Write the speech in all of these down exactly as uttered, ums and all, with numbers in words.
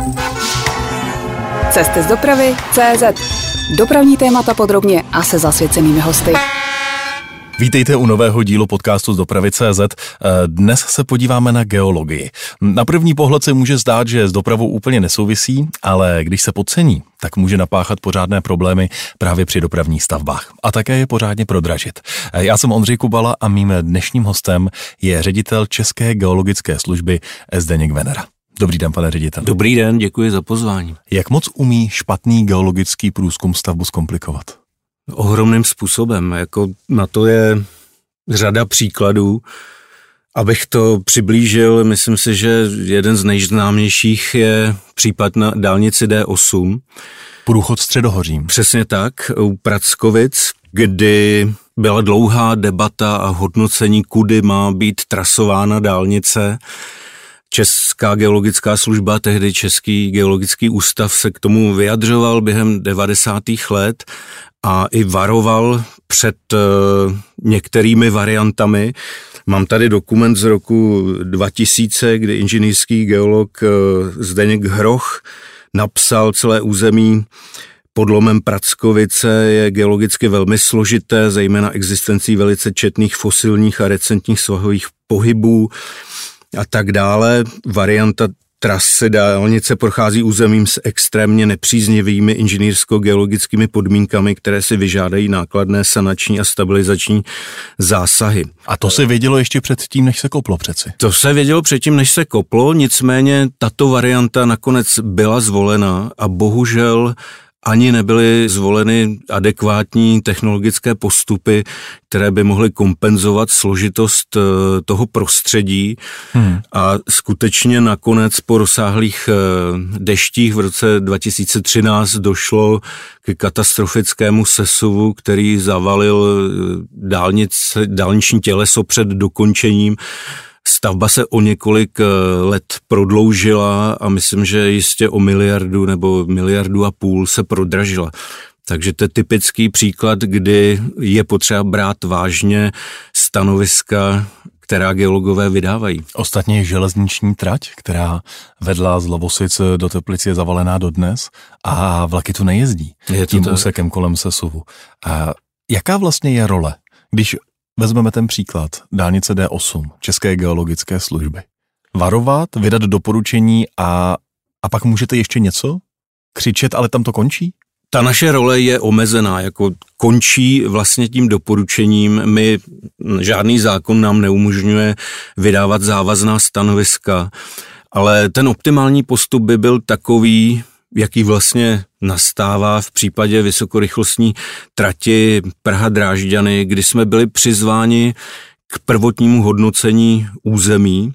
Cesty z dopravy tečka cé zet. Dopravní témata podrobně a se zasvěcenými hosty. Vítejte u nového dílu podcastu z dopravy tečka cé zet. Dnes se podíváme na geologii. Na první pohled se může zdát, že s dopravou úplně nesouvisí, ale když se podcení, tak může napáchat pořádné problémy právě při dopravních stavbách a také je pořádně prodražit. Já jsem Ondřej Kubala a mým dnešním hostem je ředitel České geologické služby Zdeněk Venera. Dobrý den, pane ředitel. Dobrý den, děkuji za pozvání. Jak moc umí špatný geologický průzkum stavbu zkomplikovat? Ohromným způsobem, jako na to je řada příkladů. Abych to přiblížil, myslím si, že jeden z nejznámějších je případ na dálnici D osm. Průchod Středohořím. Přesně tak, u Prackovic, kdy byla dlouhá debata a hodnocení, kudy má být trasována dálnice. Česká geologická služba, tehdy Český geologický ústav, se k tomu vyjadřoval během devadesátých let a i varoval před uh, některými variantami. Mám tady dokument z roku dva tisíce, kdy inženýrský geolog uh, Zdeněk Hroch napsal: celé území podlomem Prackovice je geologicky velmi složité, zejména existencí velice četných fosilních a recentních svahových pohybů a tak dále. Varianta trasy dálnice prochází územím s extrémně nepříznivými inženýrsko-geologickými podmínkami, které si vyžádají nákladné sanační a stabilizační zásahy. A to se vědělo ještě předtím, než se koplo přeci? To se vědělo předtím, než se koplo, nicméně tato varianta nakonec byla zvolena a bohužel ani nebyly zvoleny adekvátní technologické postupy, které by mohly kompenzovat složitost toho prostředí. Hmm. A skutečně nakonec po rozsáhlých deštích v roce dva tisíce třináct došlo k katastrofickému sesuvu, který zavalil dálnice, dálniční těleso před dokončením. Stavba se o několik let prodloužila a myslím, že jistě o miliardu nebo miliardu a půl se prodražila. Takže to je typický příklad, kdy je potřeba brát vážně stanoviska, která geologové vydávají. Ostatně železniční trať, která vedla z Lovosic do Teplic, je zavalená dodnes a vlaky tu nejezdí je tím tak. úsekem kolem sesuvu. A jaká vlastně je role, když vezmeme ten příklad dálnice D osm České geologické služby? Varovat, vydat doporučení a, a pak můžete ještě něco? Křičet, ale tam to končí? Ta naše role je omezená, jako končí vlastně tím doporučením. My, žádný zákon nám neumožňuje vydávat závazná stanoviska, ale ten optimální postup by byl takový, jaký vlastně nastává v případě vysokorychlostní trati Praha-Drážďany, kdy jsme byli přizváni k prvotnímu hodnocení území.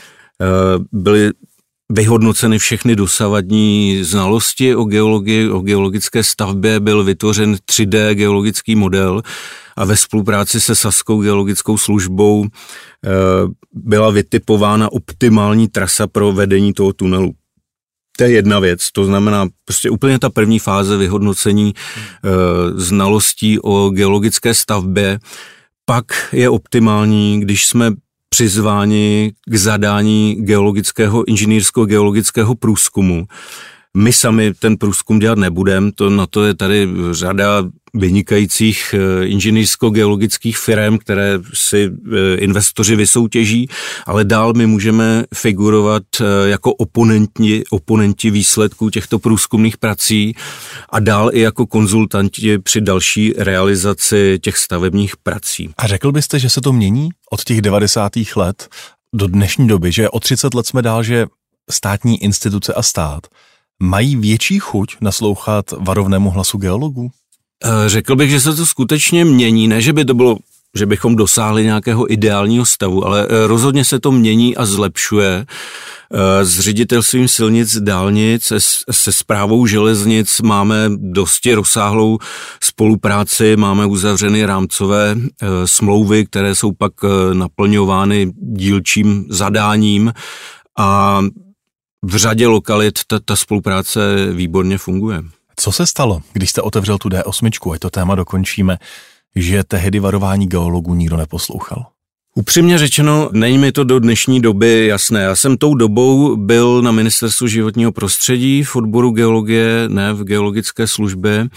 Byly vyhodnoceny všechny dosavadní znalosti o geologii, o geologické stavbě, byl vytvořen tři dé geologický model a ve spolupráci se Saskou geologickou službou byla vytipována optimální trasa pro vedení toho tunelu. To je jedna věc, to znamená prostě úplně ta první fáze vyhodnocení e, znalostí o geologické stavbě. Pak je optimální, když jsme přizváni k zadání geologického, inženýrsko-geologického průzkumu. My sami ten průzkum dělat nebudeme, to, na to je tady řada vynikajících inženýrsko-geologických firm, které si investoři vysoutěží, ale dál my můžeme figurovat jako oponenti, oponenti výsledků těchto průzkumných prací a dál i jako konzultanti při další realizaci těch stavebních prací. A řekl byste, že se to mění od těch devadesátých let do dnešní doby, že o třicet let jsme dál, že státní instituce a stát mají větší chuť naslouchat varovnému hlasu geologů? Řekl bych, že se to skutečně mění, ne, že by to bylo, že bychom dosáhli nějakého ideálního stavu, ale rozhodně se to mění a zlepšuje. S ředitelstvím silnic, dálnic, se správou železnic máme dosti rozsáhlou spolupráci, máme uzavřeny rámcové smlouvy, které jsou pak naplňovány dílčím zadáním a v řadě lokalit ta, ta spolupráce výborně funguje. Co se stalo, když jste otevřel tu D osm, ať to téma dokončíme, že tehdy varování geologů nikdo neposlouchal? Upřímně řečeno, není mi to do dnešní doby jasné. Já jsem tou dobou byl na Ministerstvu životního prostředí v odboru geologie, ne v geologické službě,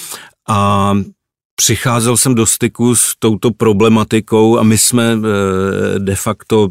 a přicházel jsem do styku s touto problematikou a my jsme de facto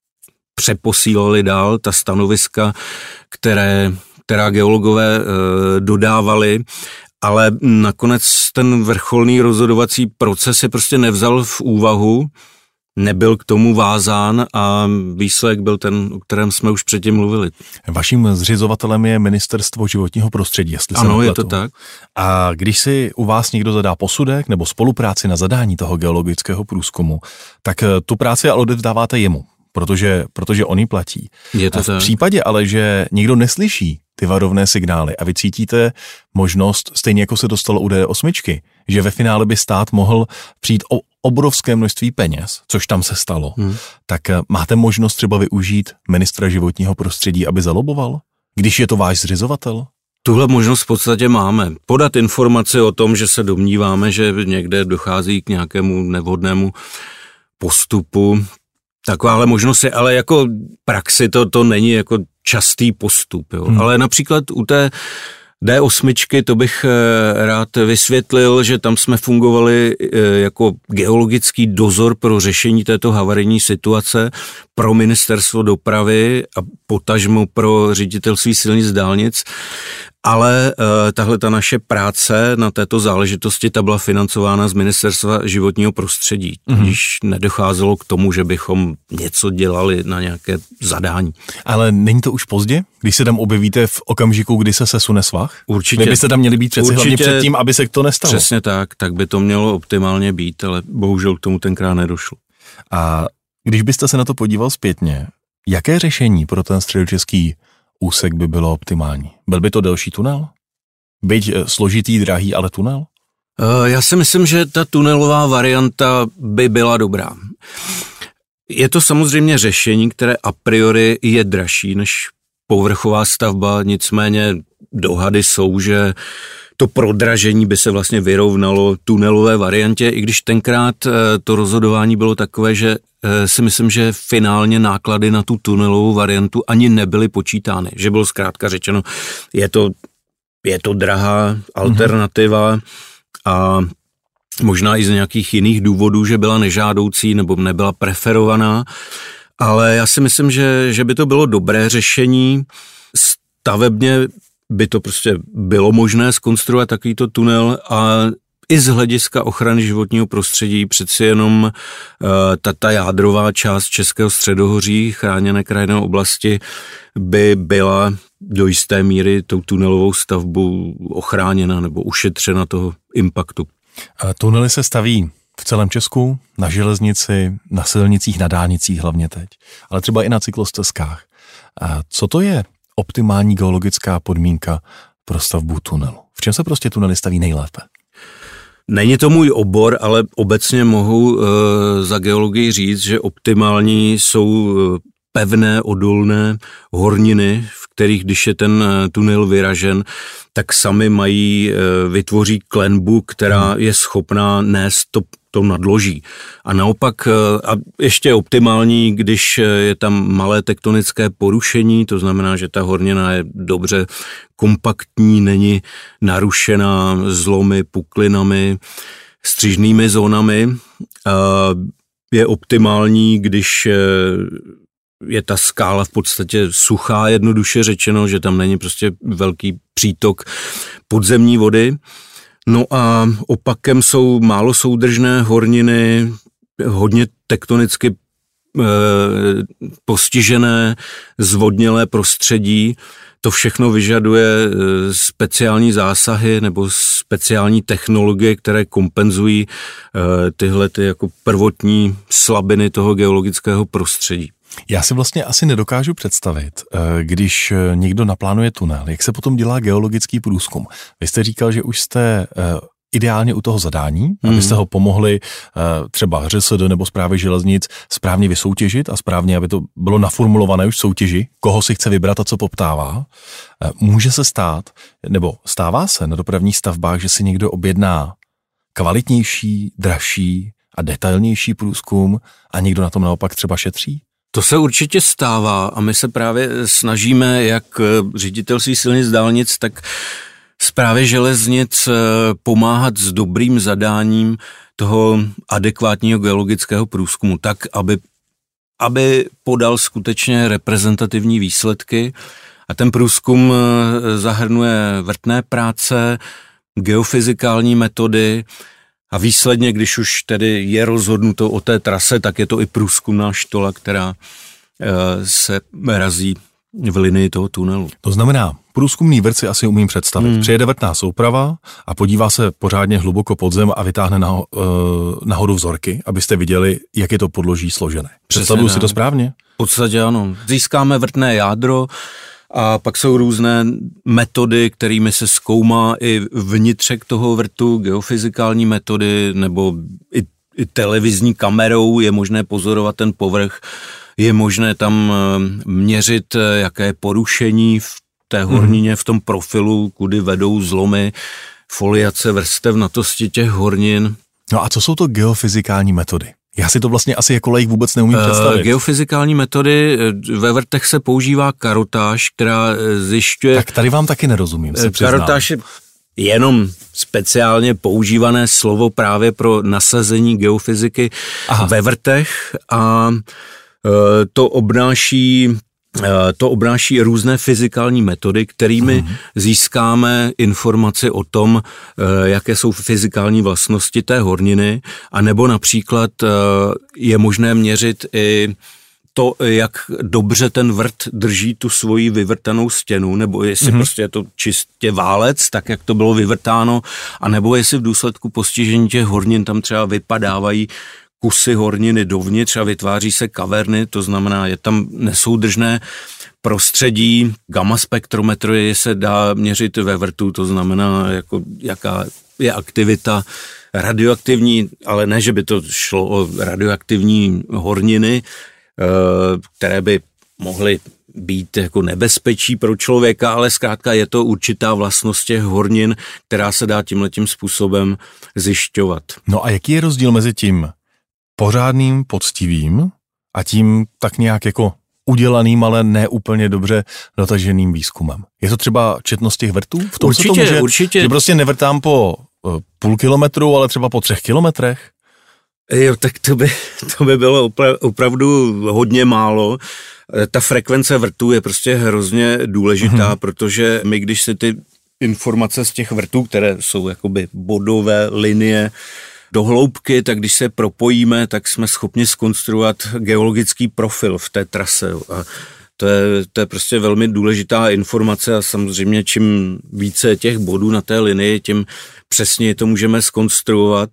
přeposílali dál ta stanoviska, které, která geologové dodávali, ale nakonec ten vrcholný rozhodovací proces se prostě nevzal v úvahu, nebyl k tomu vázán a výsledek byl ten, o kterém jsme už předtím mluvili. Vaším zřizovatelem je Ministerstvo životního prostředí, jestli se Ano, nepletu. je to tak. A když si u vás někdo zadá posudek nebo spolupráci na zadání toho geologického průzkumu, tak tu práci ale odevzdáváte jemu, protože, protože on ji platí. Je to a v tak. případě ale, že někdo neslyší ty varovné signály a vy cítíte možnost, stejně jako se dostalo u D osm, že ve finále by stát mohl přijít o obrovské množství peněz, což tam se stalo, hmm. tak máte možnost třeba využít ministra životního prostředí, aby zaloboval, když je to váš zřizovatel? Tuhle možnost v podstatě máme. Podat informaci o tom, že se domníváme, že někde dochází k nějakému nevhodnému postupu. Takováhle možnost je, ale jako praxi to, to není jako častý postup. Jo. Hmm. Ale například u té D osm, to bych rád vysvětlil, že tam jsme fungovali jako geologický dozor pro řešení této havarijní situace pro Ministerstvo dopravy a potažmo pro Ředitelství silnic dálnic, ale uh, tahle ta naše práce na této záležitosti ta byla financována z Ministerstva životního prostředí, mm-hmm. když nedocházelo k tomu, že bychom něco dělali na nějaké zadání. Ale není to už pozdě, když se tam objevíte v okamžiku, kdy se sesune svah? Určitě. Vy byste tam měli být přeci hlavně před tím, aby se to nestalo. Přesně tak, tak by to mělo optimálně být, ale bohužel k tomu tenkrát nedošlo. A když byste se na to podíval zpětně, jaké řešení pro ten středočeský úsek by bylo optimální? Byl by to delší tunel? Byť složitý, drahý, ale tunel? Já si myslím, že ta tunelová varianta by byla dobrá. Je to samozřejmě řešení, které a priori je dražší než povrchová stavba, nicméně dohady jsou, že to prodražení by se vlastně vyrovnalo tunelové variantě, i když tenkrát to rozhodování bylo takové, že si myslím, že finálně náklady na tu tunelovou variantu ani nebyly počítány, že bylo zkrátka řečeno, je to, je to drahá alternativa mm-hmm. a možná i z nějakých jiných důvodů, že byla nežádoucí nebo nebyla preferovaná, ale já si myslím, že, že by to bylo dobré řešení. Stavebně by to prostě bylo možné zkonstruovat takovýto tunel a i z hlediska ochrany životního prostředí přeci jenom uh, ta, ta jádrová část Českého středohoří, chráněné krajinné oblasti, by byla do jisté míry tou tunelovou stavbou ochráněna nebo ušetřena toho impaktu. Tunely se staví v celém Česku, na železnici, na silnicích, na dálnicích hlavně teď, ale třeba i na cyklostezkách. A co to je optimální geologická podmínka pro stavbu tunelu? V čem se prostě tunely staví nejlépe? Není to můj obor, ale obecně mohu e, za geologii říct, že optimální jsou pevné, odolné horniny, v kterých, když je ten tunel vyražen, tak sami mají, e, vytvoří klenbu, která hmm. je schopná nést to, to nadloží. A naopak, e, a ještě optimální, když je tam malé tektonické porušení, to znamená, že ta hornina je dobře kompaktní, není narušená zlomy, puklinami, střižnými zónami. Je optimální, když je ta skála v podstatě suchá, jednoduše řečeno, že tam není prostě velký přítok podzemní vody. No a opakem jsou málo soudržné horniny, hodně tektonicky postižené, zvodnělé prostředí. To všechno vyžaduje speciální zásahy nebo speciální technologie, které kompenzují tyhle ty jako prvotní slabiny toho geologického prostředí. Já si vlastně asi nedokážu představit, když někdo naplánuje tunel, jak se potom dělá geologický průzkum. Vy jste říkal, že už jste ideálně u toho zadání, hmm. abyste ho pomohli třeba ŘSD nebo Správy železnic správně vysoutěžit a správně, aby to bylo naformulované už v soutěži, koho si chce vybrat a co poptává. Může se stát, nebo stává se na dopravních stavbách, že si někdo objedná kvalitnější, dražší a detailnější průzkum a někdo na tom naopak třeba šetří? To se určitě stává a my se právě snažíme, jak ředitelství silnic dálnic, tak správě železnic pomáhat s dobrým zadáním toho adekvátního geologického průzkumu, tak, aby, aby podal skutečně reprezentativní výsledky. A ten průzkum zahrnuje vrtné práce, geofyzikální metody a výsledně, když už tedy je rozhodnuto o té trase, tak je to i průzkumná štola, která se razí v linii toho tunelu. To znamená, průzkumný vrt si asi umím představit. Hmm. Přijede vrtná souprava a podívá se pořádně hluboko pod zem a vytáhne naho, nahoru vzorky, abyste viděli, jak je to podloží složené. Představuju si to správně? V podstatě ano. Získáme vrtné jádro a pak jsou různé metody, kterými se zkoumá i vnitřek toho vrtu, geofyzikální metody nebo i, i televizní kamerou je možné pozorovat ten povrch. Je možné tam měřit, jaké je porušení v té hornině, v tom profilu, kudy vedou zlomy, foliace vrstevnatosti těch hornin. No a co jsou to geofyzikální metody? Já si to vlastně asi jako laik vůbec neumím představit. Geofyzikální metody, ve vrtech se používá karotáž, která zjišťuje... Tak tady vám taky nerozumím, se přiznám. Karotáž je jenom speciálně používané slovo právě pro nasazení geofyziky Aha. ve vrtech a to obnáší, to obnáší různé fyzikální metody, kterými mm. získáme informaci o tom, jaké jsou fyzikální vlastnosti té horniny, a nebo například je možné měřit i to, jak dobře ten vrt drží tu svoji vyvrtanou stěnu, nebo jestli mm. prostě je to čistě válec, tak jak to bylo vyvrtáno, a nebo jestli v důsledku postižení těch hornin tam třeba vypadávají kusy horniny dovnitř a vytváří se kaverny, to znamená, je tam nesoudržné prostředí. Gamma spektrometrie se dá měřit ve vrtu, to znamená, jako, jaká je aktivita radioaktivní, ale ne, že by to šlo o radioaktivní horniny, které by mohly být jako nebezpečí pro člověka, ale zkrátka je to určitá vlastnost těch hornin, která se dá tímhletím způsobem zjišťovat. No a jaký je rozdíl mezi tím pořádným, poctivým a tím tak nějak jako udělaným, ale ne úplně dobře dotaženým výzkumem? Je to třeba četnost těch vrtů? V tom určitě, se to může, určitě. Že prostě nevrtám po uh, půl kilometru, ale třeba po třech kilometrech? Jo, tak to by, to by bylo opra- opravdu hodně málo. Ta frekvence vrtů je prostě hrozně důležitá, mm-hmm. protože my, když si ty informace z těch vrtů, které jsou jakoby bodové linie, do hloubky, tak když se propojíme, tak jsme schopni zkonstruovat geologický profil v té trase. A to je, to je prostě velmi důležitá informace a samozřejmě čím více těch bodů na té linii, tím přesněji to můžeme zkonstruovat.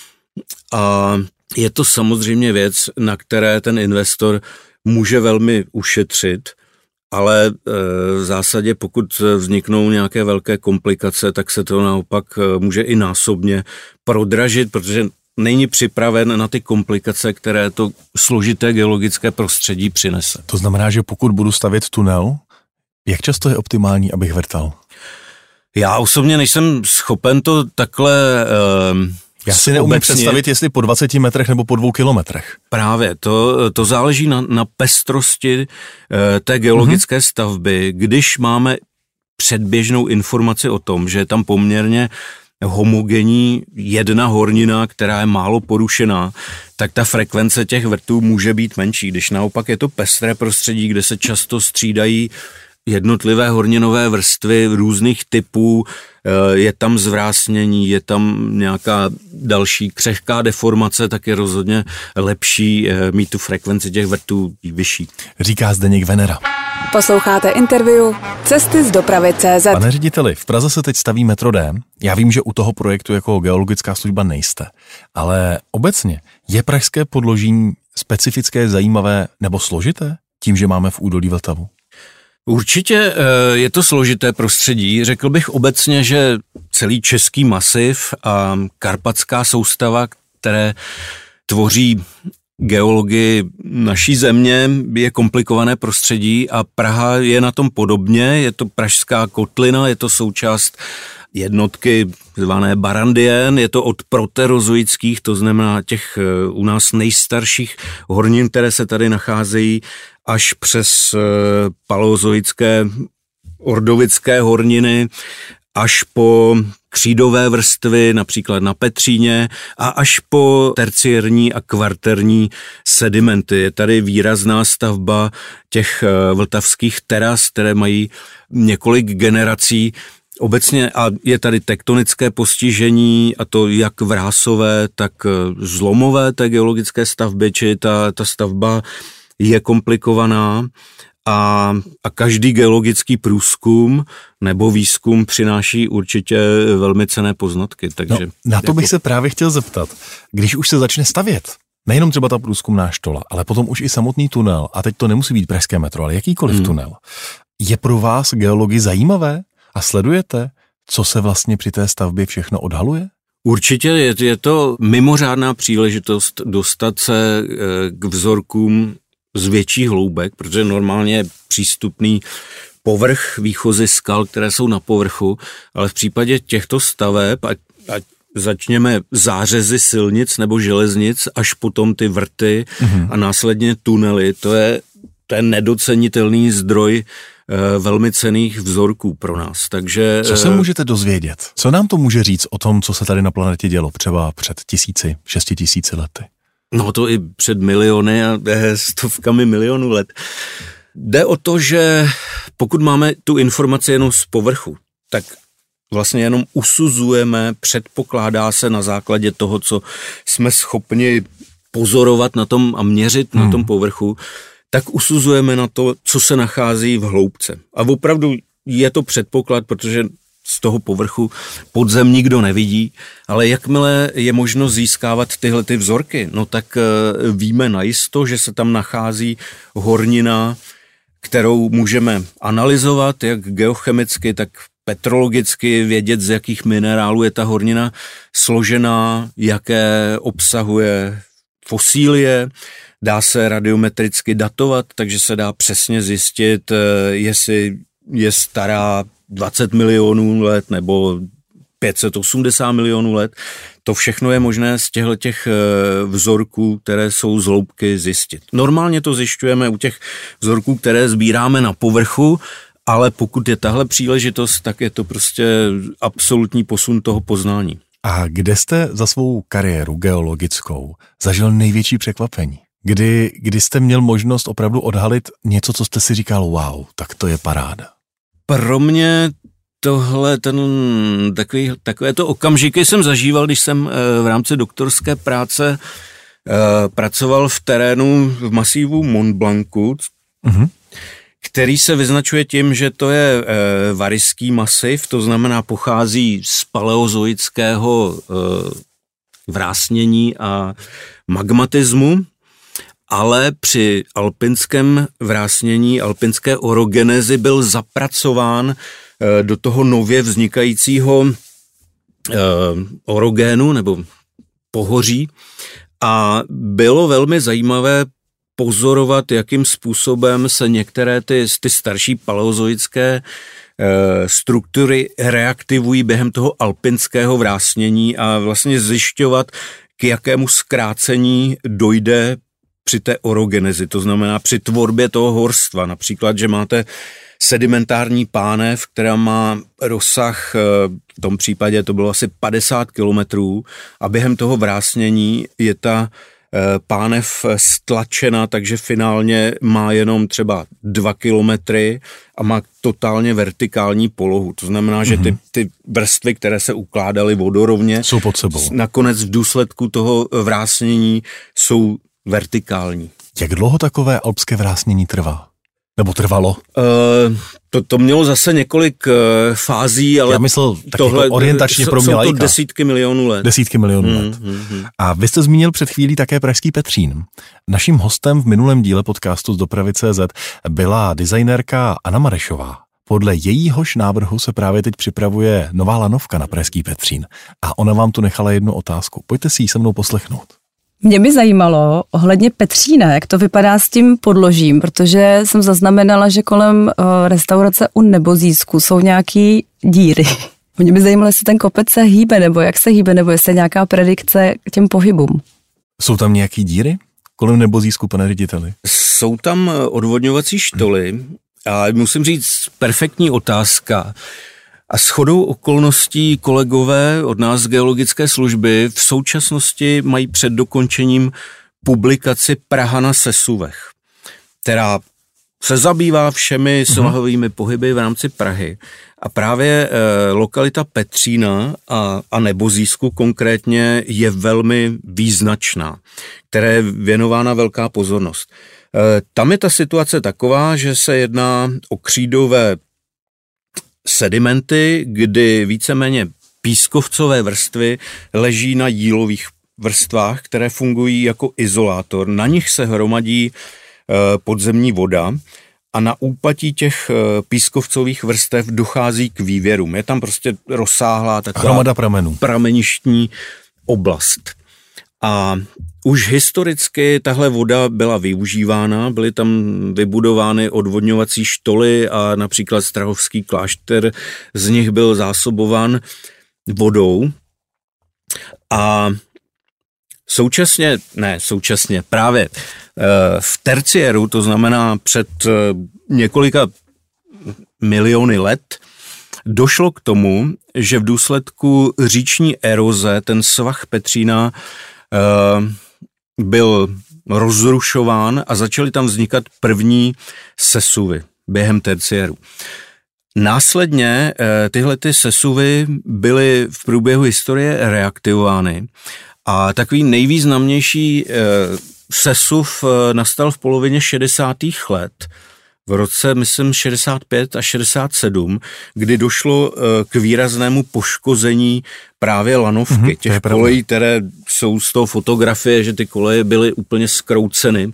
A je to samozřejmě věc, na které ten investor může velmi ušetřit, ale v zásadě pokud vzniknou nějaké velké komplikace, tak se to naopak může i násobně prodražit, protože není připraven na ty komplikace, které to složité geologické prostředí přinese. To znamená, že pokud budu stavět tunel, jak často je optimální, abych vrtal? Já osobně nejsem schopen to takhle... Uh, Já si neumím obecně představit, jestli po dvaceti metrech nebo po dvou kilometrech. Právě, to, to záleží na, na pestrosti e, té geologické mm-hmm. stavby. Když máme předběžnou informaci o tom, že je tam poměrně homogenní jedna hornina, která je málo porušená, tak ta frekvence těch vrtů může být menší. Když naopak je to pestré prostředí, kde se často střídají jednotlivé horninové vrstvy různých typů, je tam zvrásnění, je tam nějaká další křehká deformace, tak je rozhodně lepší mít tu frekvenci těch vrtů vyšší. Říká Zdeněk Venera. Posloucháte interview Cesty z dopravy tečka cé zet. Pane řediteli, v Praze se teď staví metro D. Já vím, že u toho projektu jako geologická služba nejste, ale obecně je pražské podloží specifické, zajímavé nebo složité tím, že máme v údolí Vltavu? Určitě je to složité prostředí. Řekl bych obecně, že celý český masiv a karpatská soustava, které tvoří geologii naší země, je komplikované prostředí a Praha je na tom podobně. Je to pražská kotlina, je to součást jednotky zvané barandien, je to od proterozoických, to znamená těch u nás nejstarších hornin, které se tady nacházejí, až přes paleozoické ordovické horniny, až po křídové vrstvy, například na Petříně, a až po terciární a kvarterní sedimenty. Je tady výrazná stavba těch vltavských teras, které mají několik generací. Obecně a je tady tektonické postižení, a to jak vrásové, tak zlomové té geologické stavby, či ta, ta stavba je komplikovaná. A, a každý geologický průzkum nebo výzkum přináší určitě velmi cenné poznatky. Takže no, na to jako... bych se právě chtěl zeptat. Když už se začne stavět, nejenom třeba ta průzkumná štola, ale potom už i samotný tunel, a teď to nemusí být pražské metro, ale jakýkoliv hmm. tunel, je pro vás geologii zajímavé a sledujete, co se vlastně při té stavbě všechno odhaluje? Určitě je, je to mimořádná příležitost dostat se k vzorkům z větších hloubek, protože normálně je přístupný povrch, výchozy skal, které jsou na povrchu, ale v případě těchto staveb, ať, ať začněme zářezy silnic nebo železnic, až potom ty vrty mm-hmm. a následně tunely, to je, to je nedocenitelný zdroj e, velmi cenných vzorků pro nás. Takže, co se můžete dozvědět? Co nám to může říct o tom, co se tady na planetě dělo třeba před tisíci, šesti tisíci lety? No to i před miliony a stovkami milionů let. Jde o to, že pokud máme tu informaci jenom z povrchu, tak vlastně jenom usuzujeme, předpokládá se na základě toho, co jsme schopni pozorovat na tom a měřit hmm. na tom povrchu, tak usuzujeme na to, co se nachází v hloubce. A opravdu je to předpoklad, protože z toho povrchu podzem nikdo nevidí, ale jakmile je možno získávat tyhle ty vzorky, no tak víme najisto, že se tam nachází hornina, kterou můžeme analyzovat, jak geochemicky, tak petrologicky, vědět, z jakých minerálů je ta hornina složená, jaké obsahuje fosílie, dá se radiometricky datovat, takže se dá přesně zjistit, jestli je stará dvacet milionů let nebo pět set osmdesát milionů let. To všechno je možné z těchto těch vzorků, které jsou z hloubky, zjistit. Normálně to zjišťujeme u těch vzorků, které sbíráme na povrchu, ale pokud je tahle příležitost, tak je to prostě absolutní posun toho poznání. A kde jste za svou kariéru geologickou zažil největší překvapení? Kdy, kdy jste měl možnost opravdu odhalit něco, co jste si říkal, wow, tak to je paráda? Pro mě tohle, ten, takový, takové to okamžiky jsem zažíval, když jsem v rámci doktorské práce pracoval v terénu v masívu Mont Blancu, mm-hmm. který se vyznačuje tím, že to je varyský masiv, to znamená pochází z paleozoického vrásnění a magmatismu, ale při alpinském vrásnění, alpinské orogenezi byl zapracován do toho nově vznikajícího orogénu nebo pohoří a bylo velmi zajímavé pozorovat, jakým způsobem se některé ty, ty starší paleozoické struktury reaktivují během toho alpinského vrásnění a vlastně zjišťovat, k jakému zkrácení dojde při té orogenezi, to znamená při tvorbě toho horstva. Například, že máte sedimentární pánev, která má rozsah, v tom případě to bylo asi padesát kilometrů a během toho vrásnění je ta pánev stlačena, takže finálně má jenom třeba dva kilometry a má totálně vertikální polohu. To znamená, že ty, ty vrstvy, které se ukládaly vodorovně, jsou pod sebou. Nakonec v důsledku toho vrásnění jsou vertikální. Jak dlouho takové alpské vrásnění trvá? Nebo trvalo? Uh, to, to mělo zase několik uh, fází, ale já myslel tak tohle, jako orientačně pro mě jsou laika. to desítky milionů let. Desítky milionů mm, let. Mm, mm. A vy jste zmínil před chvílí také pražský Petřín. Naším hostem v minulém díle podcastu z Dopravy tečka cé zet byla designérka Anna Marešová. Podle jejíhož návrhu se právě teď připravuje nová lanovka na pražský Petřín. A ona vám tu nechala jednu otázku. Pojďte si ji se mnou poslechnout. Mě by zajímalo ohledně Petřína, jak to vypadá s tím podložím, protože jsem zaznamenala, že kolem restaurace u Nebozísku jsou nějaký díry Mě by zajímalo, jestli ten kopec se hýbe, nebo jak se hýbe, nebo jestli je nějaká predikce k těm pohybům. Jsou tam nějaký díry kolem Nebozísku, pane řediteli? Jsou tam odvodňovací štoly a musím říct, perfektní otázka. A shodou okolností kolegové od nás z geologické služby v současnosti mají před dokončením publikaci Praha na sesuvech, která se zabývá všemi svahovými pohyby v rámci Prahy. A právě e, lokalita Petřína a, a Nebozísku konkrétně je velmi význačná, které je věnována velká pozornost. E, tam je ta situace taková, že se jedná o křídové sedimenty, kdy víceméně pískovcové vrstvy leží na jílových vrstvách, které fungují jako izolátor. Na nich se hromadí e, podzemní voda a na úpatí těch pískovcových vrstev dochází k vývěrům. Je tam prostě rozsáhlá taková hromada pramenů. Prameništní oblast. A už historicky tahle voda byla využívána, byly tam vybudovány odvodňovací štoly a například Strahovský klášter z nich byl zásobován vodou. A současně, ne současně, právě v terciéru, to znamená před několika miliony let, došlo k tomu, že v důsledku říční eroze ten svah Petřína byl rozrušován a začaly tam vznikat první sesuvy během terciéru. Následně tyhle ty sesuvy byly v průběhu historie reaktivovány a takový nejvýznamnější sesuv nastal v polovině šedesátých let, v roce, myslím, šedesát pět a šedesát sedm, kdy došlo k výraznému poškození právě lanovky, mm-hmm, těch kolejí, které jsou z toho fotografie, že ty koleje byly úplně zkrouceny.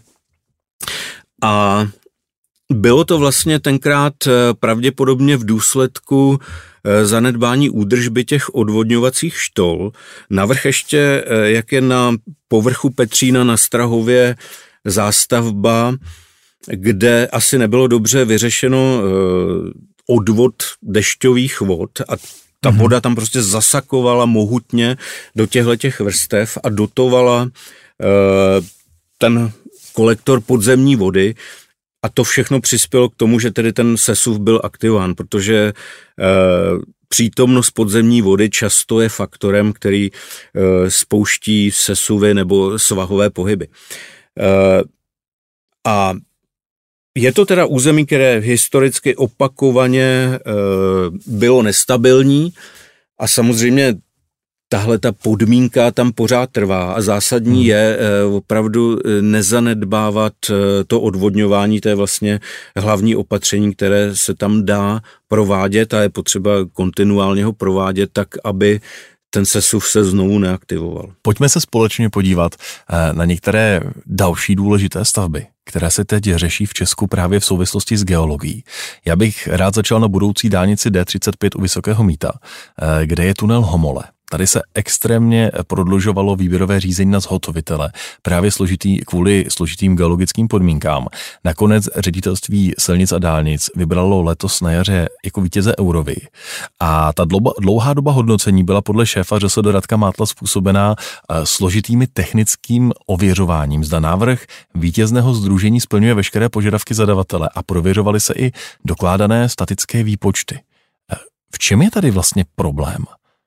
A bylo to vlastně tenkrát pravděpodobně v důsledku zanedbání údržby těch odvodňovacích štol. Navrch ještě, jak je na povrchu Petřína na Strahově zástavba, kde asi nebylo dobře vyřešeno odvod dešťových vod a ta mm-hmm. voda tam prostě zasakovala mohutně do těchto vrstev a dotovala ten kolektor podzemní vody. A to všechno přispělo k tomu, že tedy ten sesuv byl aktivován, protože e, přítomnost podzemní vody často je faktorem, který e, spouští sesuvy nebo svahové pohyby. E, a je to teda území, které historicky opakovaně e, bylo nestabilní a samozřejmě tahle ta podmínka tam pořád trvá a zásadní hmm. je e, opravdu nezanedbávat e, to odvodňování, to je vlastně hlavní opatření, které se tam dá provádět a je potřeba kontinuálně ho provádět tak, aby ten sesuv se znovu neaktivoval. Pojďme se společně podívat e, na některé další důležité stavby, které se teď řeší v Česku právě v souvislosti s geologií. Já bych rád začal na budoucí dálnici D třicet pět u Vysokého Mýta, e, kde je tunel Homole. Tady se extrémně prodlužovalo výběrové řízení na zhotovitele právě složitý, kvůli složitým geologickým podmínkám. Nakonec ředitelství silnic a dálnic vybralo letos na jaře jako vítěze Eurovy. A ta dlouhá doba hodnocení byla podle šéfa ŘSD Radka Mátla způsobená složitými technickým ověřováním. Zda návrh vítězného sdružení splňuje veškeré požadavky zadavatele a prověřovaly se i dokládané statické výpočty. V čem je tady vlastně problém?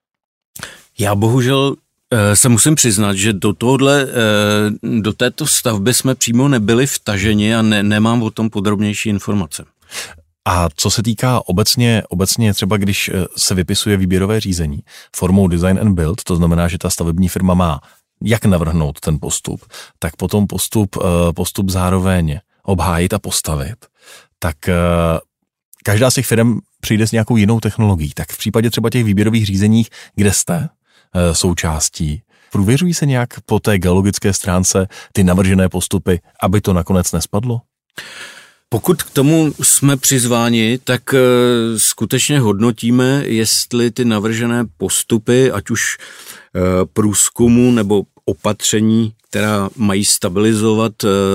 Já bohužel e, se musím přiznat, že do tohohle, e, do této stavby jsme přímo nebyli vtaženi a ne, nemám o tom podrobnější informace. A co se týká obecně, obecně třeba když se vypisuje výběrové řízení formou design and build, to znamená, že ta stavební firma má jak navrhnout ten postup, tak potom postup, postup zároveň obhájit a postavit, tak každá z těch firm přijde s nějakou jinou technologií. Tak v případě třeba těch výběrových řízeních, kde jste součástí, průvěřují se nějak po té geologické stránce ty navržené postupy, aby to nakonec nespadlo? Pokud k tomu jsme přizváni, tak skutečně hodnotíme, jestli ty navržené postupy, ať už průzkumu nebo opatření, která mají stabilizovat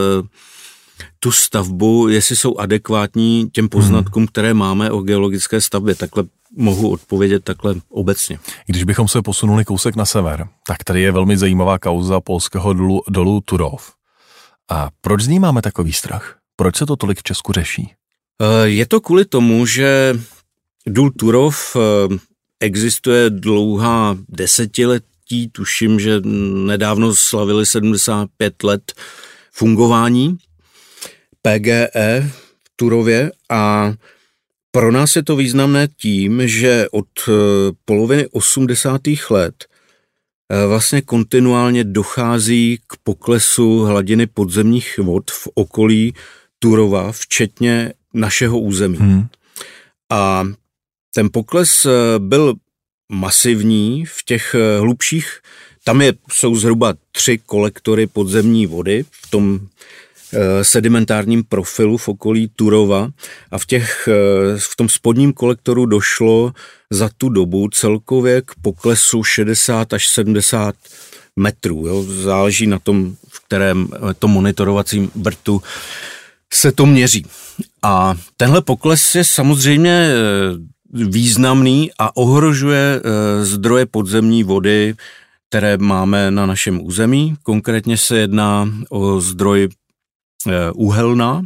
tu stavbu, jestli jsou adekvátní těm poznatkům, které máme o geologické stavbě. Takhle mohu odpovědět takhle obecně. Když bychom se posunuli kousek na sever, tak tady je velmi zajímavá kauza polského dolu, dolu Turów. A proč z ní máme takový strach? Proč se to tolik v Česku řeší? Je to kvůli tomu, že důl Turów existuje dlouhá desetiletí, tuším, že nedávno slavili sedmdesát pět let fungování P G E v Turově a pro nás je to významné tím, že od poloviny osmdesátých let vlastně kontinuálně dochází k poklesu hladiny podzemních vod v okolí Turova, včetně našeho území. Hmm. A ten pokles byl masivní v těch hlubších, tam je, jsou zhruba tři kolektory podzemní vody v tom sedimentárním profilu v okolí Turova a v, těch, v tom spodním kolektoru došlo za tu dobu celkově k poklesu šedesát až sedmdesát metrů. Jo? Záleží na tom, v kterém tom monitorovacím vrtu se to měří. A tenhle pokles je samozřejmě významný a ohrožuje zdroje podzemní vody, které máme na našem území. Konkrétně se jedná o zdroj Uhelná.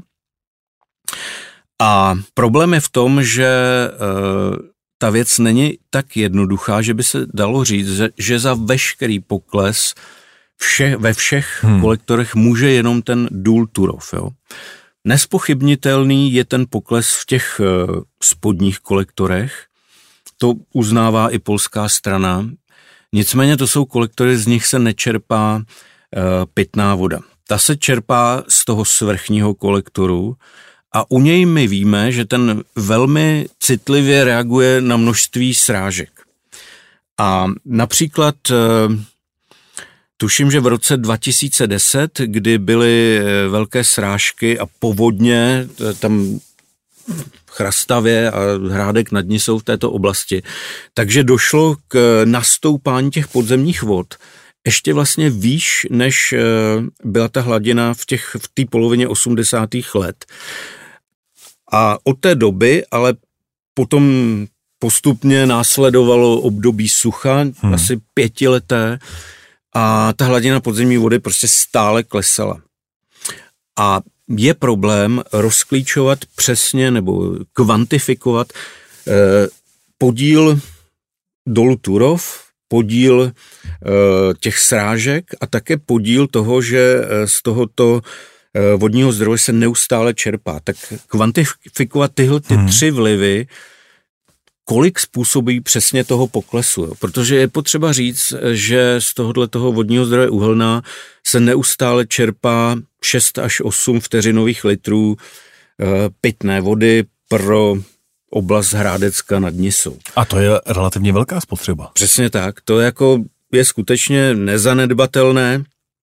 A problém je v tom, že ta věc není tak jednoduchá, že by se dalo říct, že za veškerý pokles vše, ve všech hmm. kolektorech může jenom ten důl Turów. Jo. Nespochybnitelný je ten pokles v těch spodních kolektorech, to uznává i polská strana. Nicméně to jsou kolektory, z nich se nečerpá pitná voda. Ta se čerpá z toho svrchního kolektoru a u něj my víme, že ten velmi citlivě reaguje na množství srážek. A například tuším, že v roce dva tisíce deset, kdy byly velké srážky a povodně, tam Chrastavě a Hrádek nad Nisou v této oblasti, takže došlo k nastoupání těch podzemních vod ještě vlastně výš, než byla ta hladina v těch v té polovině osmdesátých let. A od té doby, ale potom postupně následovalo období sucha, hmm. asi pětileté, a ta hladina podzemní vody prostě stále klesala. A je problém rozklíčovat přesně nebo kvantifikovat eh, podíl dolu Turów, podíl e, těch srážek a také podíl toho, že z tohoto e, vodního zdroje se neustále čerpá. Tak kvantifikovat tyhle ty hmm. tři vlivy, kolik způsobí přesně toho poklesu. Jo? Protože je potřeba říct, že z tohohle toho vodního zdroje Uhelná se neustále čerpá šest až osm vteřinových litrů e, pitné vody pro oblast Hrádecka nad Nisou. A to je relativně velká spotřeba. Přesně tak. To jako je skutečně nezanedbatelné.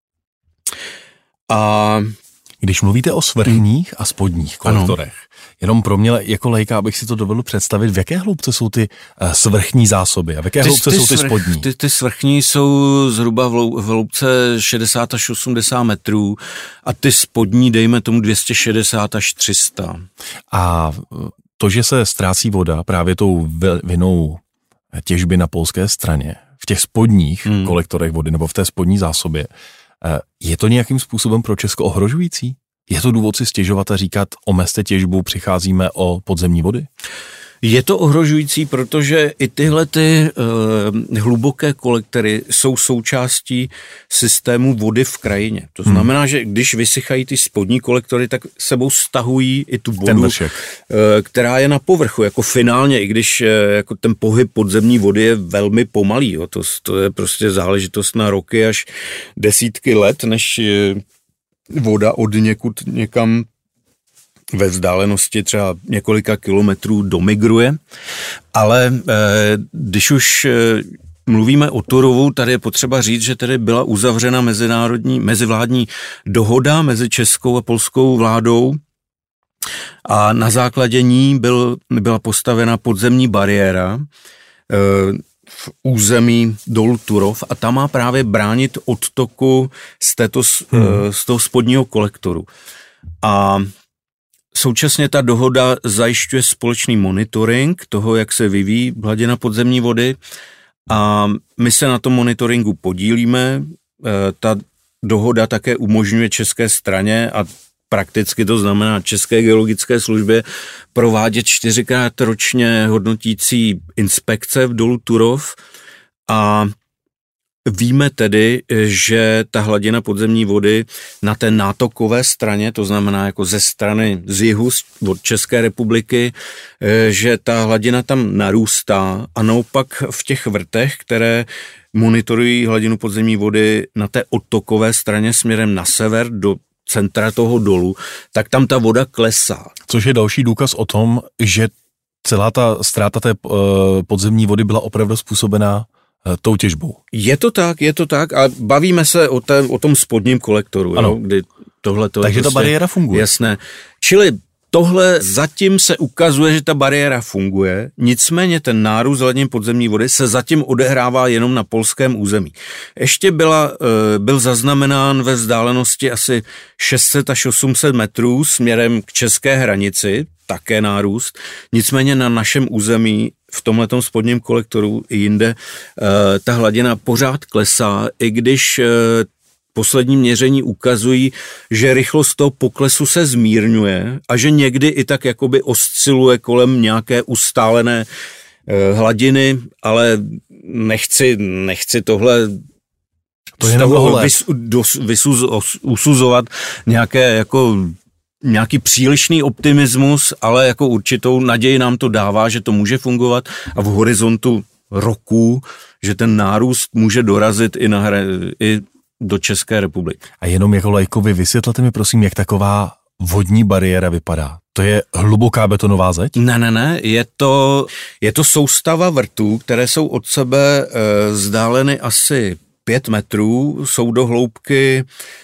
A když mluvíte o svrchních a spodních kolektorech, ano. jenom pro mě jako lejka, abych si to dovedl představit, v jaké hloubce jsou ty uh, svrchní zásoby a v jaké ty, hloubce ty jsou ty svrch, spodní? Ty, ty svrchní jsou zhruba v, lou, v hloubce šedesát až osmdesát metrů a ty spodní dejme tomu dvě stě šedesát až tři sta. A to, že se ztrácí voda právě tou vinou těžby na polské straně, v těch spodních hmm. kolektorech vody nebo v té spodní zásobě, je to nějakým způsobem pro Česko ohrožující? Je to důvod si stěžovat a říkat, omezte těžbu, přicházíme o podzemní vody? Je to ohrožující, protože i tyhle ty uh, hluboké kolektory jsou součástí systému vody v krajině. To znamená, hmm. že když vysychají ty spodní kolektory, tak sebou stahují i tu vodu, uh, která je na povrchu. Jako finálně, i když uh, jako ten pohyb podzemní vody je velmi pomalý. Jo. To, to je prostě záležitost na roky až desítky let, než uh, voda od někud někam ve vzdálenosti třeba několika kilometrů domigruje, ale eh, když už eh, mluvíme o Turovu, tady je potřeba říct, že tady byla uzavřena mezinárodní, mezivládní dohoda mezi českou a polskou vládou a na základě ní byl, byla postavena podzemní bariéra eh, v území dolu Turów a ta má právě bránit odtoku z, této, hmm. z toho spodního kolektoru. A současně ta dohoda zajišťuje společný monitoring toho, jak se vyvíjí hladina podzemní vody a my se na tom monitoringu podílíme. Ta dohoda také umožňuje české straně a prakticky to znamená České geologické službě provádět čtyřikrát ročně hodnotící inspekce v dolu Turów a víme tedy, že ta hladina podzemní vody na té nátokové straně, to znamená jako ze strany z jihu od České republiky, že ta hladina tam narůstá a naopak v těch vrtech, které monitorují hladinu podzemní vody na té odtokové straně směrem na sever do centra toho dolu, tak tam ta voda klesá. Což je další důkaz o tom, že celá ta ztráta té podzemní vody byla opravdu způsobená tou těžbou. Je to tak, je to tak a bavíme se o, té, o tom spodním kolektoru, jo, kdy tohle to Takže je ta prostě bariéra funguje. Jasné. Čili tohle zatím se ukazuje, že ta bariéra funguje, nicméně ten nárůst hladiny podzemní vody se zatím odehrává jenom na polském území. Ještě byla, byl zaznamenán ve vzdálenosti asi šest set až osm set metrů směrem k české hranici, také nárůst, nicméně na našem území v tomhletom spodním kolektoru i jinde ta hladina pořád klesá, i když poslední měření ukazují, že rychlost toho poklesu se zmírňuje a že někdy i tak jakoby osciluje kolem nějaké ustálené hladiny, ale nechci, nechci tohle to je toho vys, dos, vysuz, os, usuzovat nějaké jako nějaký přílišný optimismus, ale jako určitou naději nám to dává, že to může fungovat a v horizontu roku, že ten nárůst může dorazit i na hra, i do České republiky. A jenom jako laikovi vysvětlete mi prosím, jak taková vodní bariéra vypadá. To je hluboká betonová zeď? Ne, ne, ne, je to, je to soustava vrtů, které jsou od sebe e, vzdáleny asi pět metrů, jsou do hloubky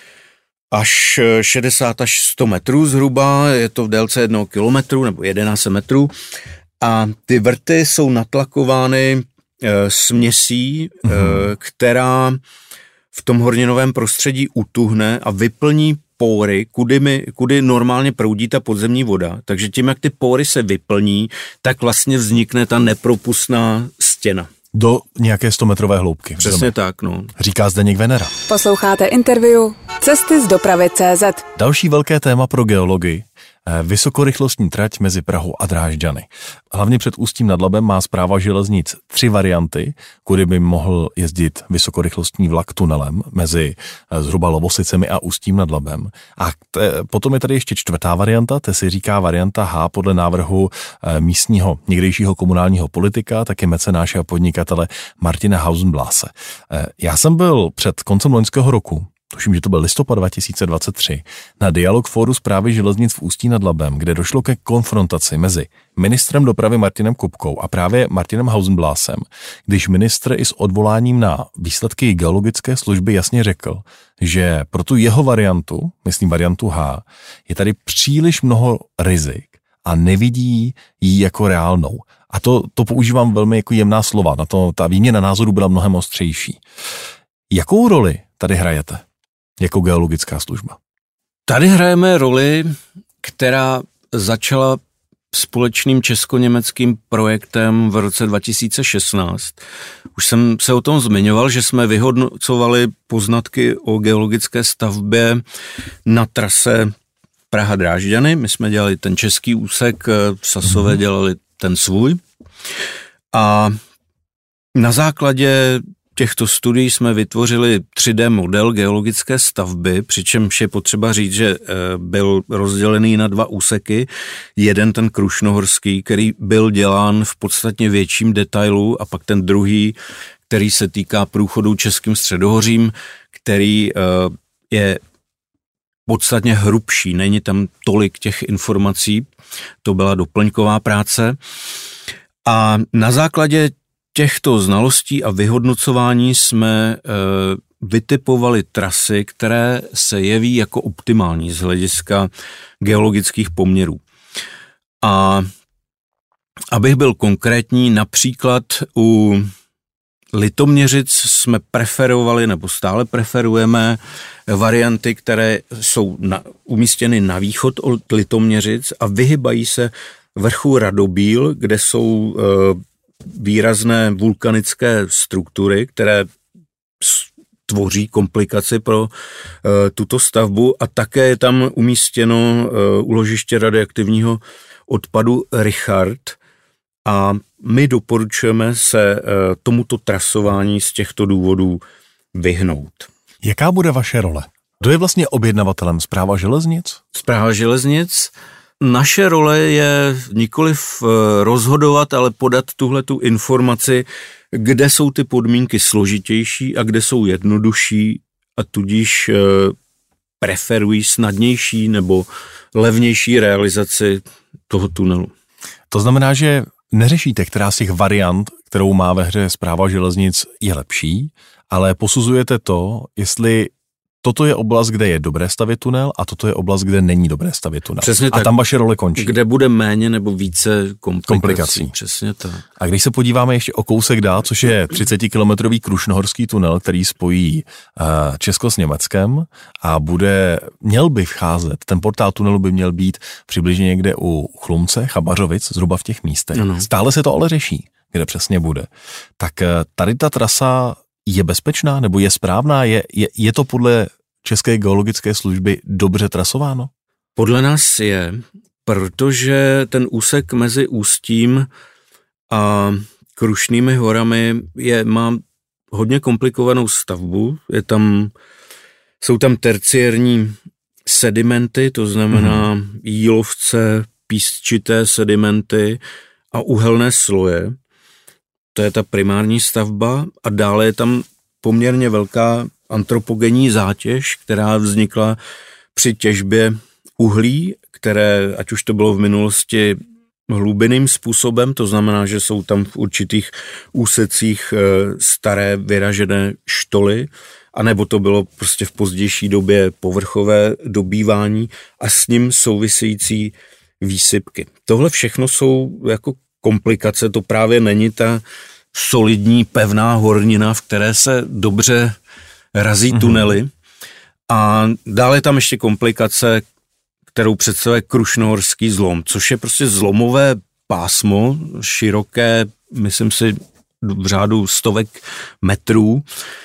až šedesát až sto metrů zhruba, je to v délce jednoho kilometru nebo jedenáct metrů a ty vrty jsou natlakovány e, směsí, mm-hmm. e, která v tom horninovém prostředí utuhne a vyplní póry, kudy, mi, kudy normálně proudí ta podzemní voda. Takže tím, jak ty póry se vyplní, tak vlastně vznikne ta nepropustná stěna. Do nějaké stometrové hloubky. Přesně tak, no. Říká Zdeněk Venera. Posloucháte interview Cesty z dopravy tečka cé zet. Další velké téma pro geologii. Vysokorychlostní trať mezi Prahou a Drážďany. Hlavně před Ústím nad Labem má Správa železnic tři varianty, kudy by mohl jezdit vysokorychlostní vlak tunelem mezi zhruba Lovosicemi a Ústím nad Labem. A te, potom je tady ještě čtvrtá varianta, to se říká varianta H podle návrhu místního někdejšího komunálního politika, taky mecenáše a podnikatele Martina Hausenblase. Já jsem byl před koncem loňského roku, tuším, že to byl listopad dva tisíce dvacet tři, na dialog fóru Správy železnic v Ústí nad Labem, kde došlo ke konfrontaci mezi ministrem dopravy Martinem Kupkou a právě Martinem Hausenblasem, když ministr i s odvoláním na výsledky geologické služby jasně řekl, že pro tu jeho variantu, myslím variantu H, je tady příliš mnoho rizik a nevidí ji jako reálnou. A to, to používám velmi jako jemná slova, na to ta výměna názorů byla mnohem ostřejší. Jakou roli tady hrajete jako geologická služba? Tady hrajeme roli, která začala společným česko-německým projektem v roce dva tisíce šestnáct. Už jsem se o tom zmiňoval, že jsme vyhodnocovali poznatky o geologické stavbě na trase Praha-Drážďany. My jsme dělali ten český úsek, v Sasové dělali ten svůj. A na základě těchto studií jsme vytvořili tři dé model geologické stavby, přičemž je potřeba říct, že byl rozdělený na dva úseky. Jeden ten krušnohorský, který byl dělán v podstatně větším detailu a pak ten druhý, který se týká průchodu Českým středohořím, který je podstatně hrubší, není tam tolik těch informací, to byla doplňková práce. A na základě těchto znalostí a vyhodnocování jsme e, vytipovali trasy, které se jeví jako optimální z hlediska geologických poměrů. A abych byl konkrétní, například u Litoměřic jsme preferovali, nebo stále preferujeme varianty, které jsou na, umístěny na východ od Litoměřic a vyhybají se vrchu Radobíl, kde jsou e, výrazné vulkanické struktury, které tvoří komplikaci pro e, tuto stavbu a také je tam umístěno e, úložiště radioaktivního odpadu Richard a my doporučujeme se e, tomuto trasování z těchto důvodů vyhnout. Jaká bude vaše role? Kdo je vlastně objednavatelem? Správa železnic? Správa železnic. Naše role je nikoliv rozhodovat, ale podat tuhletu informaci, kde jsou ty podmínky složitější a kde jsou jednodušší a tudíž preferují snadnější nebo levnější realizaci toho tunelu. To znamená, že neřešíte, která z těch variant, kterou má ve hře Správa železnic, je lepší, ale posuzujete to, jestli toto je oblast, kde je dobré stavět tunel a toto je oblast, kde není dobré stavět tunel. Přesně a tak. tam vaše role končí. Kde bude méně nebo více komplikací. komplikací. Přesně tak. A když se podíváme ještě o kousek dál, což je třicetikilometrový krušnohorský tunel, který spojí uh, Česko s Německem a bude, měl by vcházet, ten portál tunelu by měl být přibližně někde u Chlumce, Chabařovic, zhruba v těch místech. Ano. Stále se to ale řeší, kde přesně bude. Tak uh, tady ta trasa je bezpečná nebo je správná? Je, je, je to podle České geologické služby dobře trasováno? Podle nás je, protože ten úsek mezi Ústím a Krušnými horami je, má hodně komplikovanou stavbu. Je tam, jsou tam terciérní sedimenty, to znamená mm. jílovce, písčité sedimenty a uhelné sloje. To je ta primární stavba a dále je tam poměrně velká antropogenní zátěž, která vznikla při těžbě uhlí, které, ať už to bylo v minulosti hlubinným způsobem, to znamená, že jsou tam v určitých úsecích staré vyražené štoly, anebo to bylo prostě v pozdější době povrchové dobývání a s ním související výsypky. Tohle všechno jsou jako komplikace, to právě není ta solidní, pevná hornina, v které se dobře razí tunely. Mm-hmm. A dále je tam ještě komplikace, kterou představuje krušnohorský zlom, což je prostě zlomové pásmo, široké, myslím si, v řádu stovek metrů,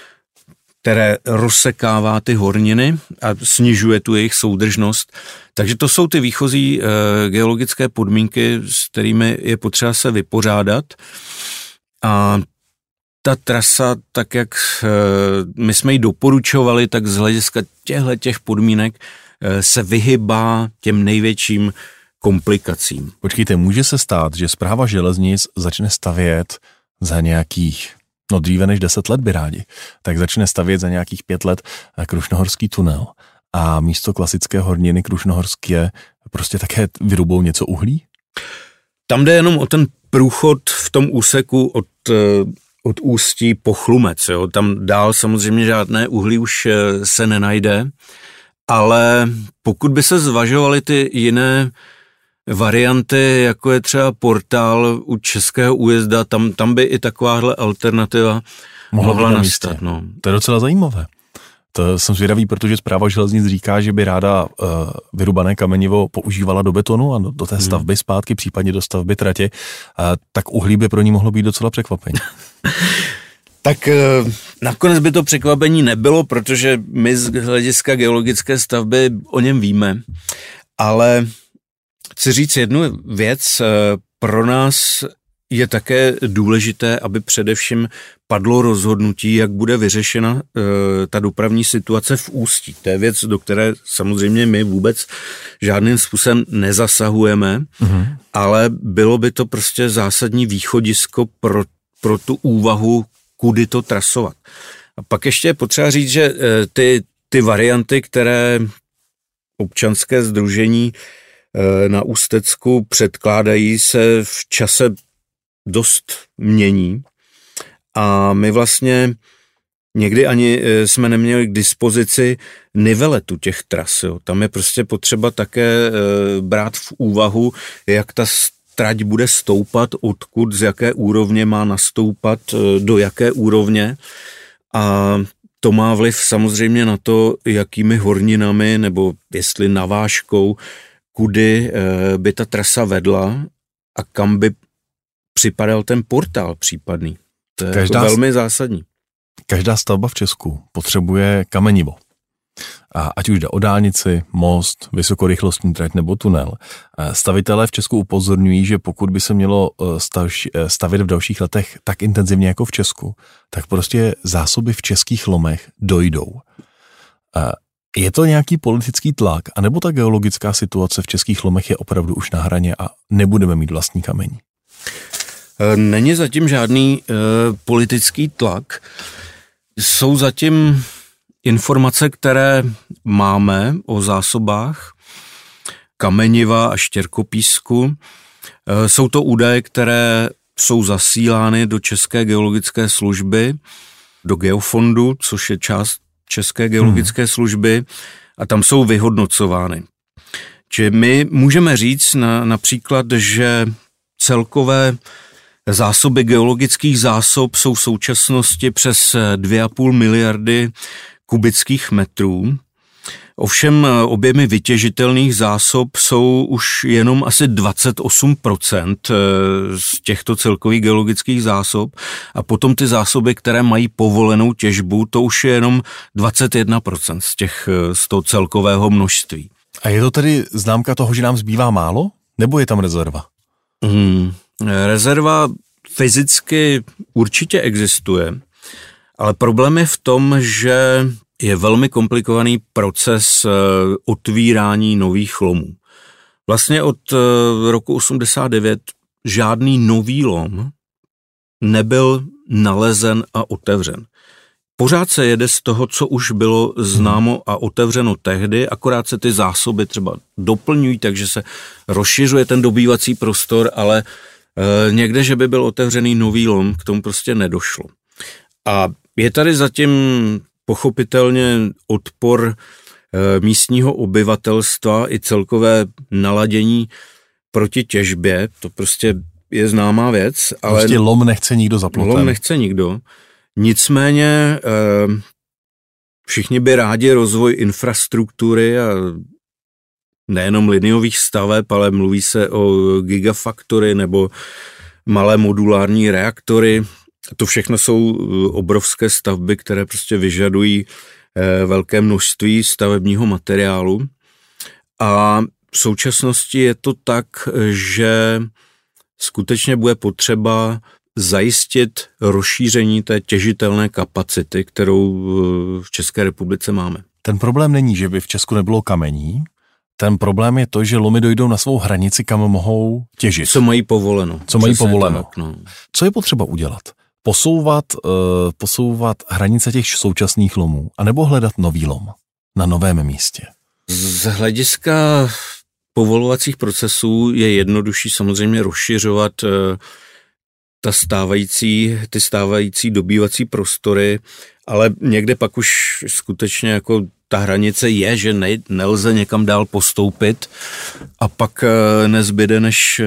které rozsekává ty horniny a snižuje tu jejich soudržnost. Takže to jsou ty výchozí e, geologické podmínky, s kterými je potřeba se vypořádat. A ta trasa, tak jak e, my jsme ji doporučovali, tak z hlediska těchto těch podmínek e, se vyhybá těm největším komplikacím. Počkejte, může se stát, že Správa železnic začne stavět za nějakých, no dříve než deset let by rádi, tak začne stavět za nějakých pět let krušnohorský tunel a místo klasické horniny krušnohorské prostě také vyrubou něco uhlí? Tam jde jenom o ten průchod v tom úseku od, od Ústí po Chlumec. Jo. Tam dál samozřejmě žádné uhlí už se nenajde, ale pokud by se zvažovaly ty jiné varianty, jako je třeba portál u Českého újezda, tam, tam by i takováhle alternativa mohla, mohla nastat. No. To je docela zajímavé. To jsem zvědavý, protože Správa železnic říká, že by ráda uh, vyrubané kamenivo používala do betonu a do té stavby hmm. zpátky, případně do stavby tratě, uh, tak uhlí by pro ní mohlo být docela překvapení. Tak uh, nakonec by to překvapení nebylo, protože my z hlediska geologické stavby o něm víme, ale chci říct jednu věc, uh, pro nás je také důležité, aby především padlo rozhodnutí, jak bude vyřešena e, ta dopravní situace v Ústí. To je věc, do které samozřejmě my vůbec žádným způsobem nezasahujeme, mm-hmm. ale bylo by to prostě zásadní východisko pro, pro tu úvahu, kudy to trasovat. A pak ještě je potřeba říct, že e, ty, ty varianty, které občanské sdružení e, na Ústecku předkládají, se v čase dost mění a my vlastně někdy ani jsme neměli k dispozici niveletu těch tras. Jo. Tam je prostě potřeba také brát v úvahu, jak ta trať bude stoupat, odkud, z jaké úrovně má nastoupat, do jaké úrovně. A to má vliv samozřejmě na to, jakými horninami nebo jestli navážkou, kudy by ta trasa vedla a kam by připadal ten portál případný. To je každá, jako velmi zásadní. Každá stavba v Česku potřebuje kamenivo. A ať už jde o dálnici, most, vysokorychlostní trať nebo tunel. Stavitelé v Česku upozorňují, že pokud by se mělo stavit v dalších letech tak intenzivně jako v Česku, tak prostě zásoby v českých lomech dojdou. Je to nějaký politický tlak, anebo ta geologická situace v českých lomech je opravdu už na hraně a nebudeme mít vlastní kamení? Není zatím žádný e, politický tlak. Jsou zatím informace, které máme o zásobách kameniva a štěrkopísku. E, jsou to údaje, které jsou zasílány do České geologické služby, do Geofondu, což je část České geologické hmm. služby, a tam jsou vyhodnocovány. Čiže my můžeme říct na, například, že celkové zásoby geologických zásob jsou v současnosti přes dvě a půl miliardy kubických metrů. Ovšem objemy vytěžitelných zásob jsou už jenom asi dvacet osm procent z těchto celkových geologických zásob a potom ty zásoby, které mají povolenou těžbu, to už je jenom dvacet jedna procent z, těch, z toho celkového množství. A je to tedy známka toho, že nám zbývá málo? Nebo je tam rezerva? Hmm. Rezerva fyzicky určitě existuje, ale problém je v tom, že je velmi komplikovaný proces otvírání nových lomů. Vlastně od roku osmdesát devět žádný nový lom nebyl nalezen a otevřen. Pořád se jede z toho, co už bylo známo a otevřeno tehdy, akorát se ty zásoby třeba doplňují, takže se rozšiřuje ten dobývací prostor, ale e, někde, že by byl otevřený nový lom, k tomu prostě nedošlo. A je tady zatím pochopitelně odpor e, místního obyvatelstva i celkové naladění proti těžbě, to prostě je známá věc. Ale prostě lom nechce nikdo za plotem. Lom nechce nikdo. Nicméně všichni by rádi rozvoj infrastruktury a nejenom liniových staveb, ale mluví se o gigafactory nebo malé modulární reaktory. To všechno jsou obrovské stavby, které prostě vyžadují velké množství stavebního materiálu. A v současnosti je to tak, že skutečně bude potřeba zajistit rozšíření té těžitelné kapacity, kterou v České republice máme. Ten problém není, že by v Česku nebylo kamení, ten problém je to, že lomy dojdou na svou hranici, kam mohou těžit. Co mají povoleno. Co mají povoleno. Tak, no. Co je potřeba udělat? Posouvat, uh, posouvat hranice těch současných lomů, anebo hledat nový lom na novém místě? Z hlediska povolovacích procesů je jednodušší samozřejmě rozšiřovat uh, ta stávající, ty stávající dobývací prostory, ale někde pak už skutečně jako ta hranice je, že ne, nelze někam dál postoupit a pak nezbyde, než,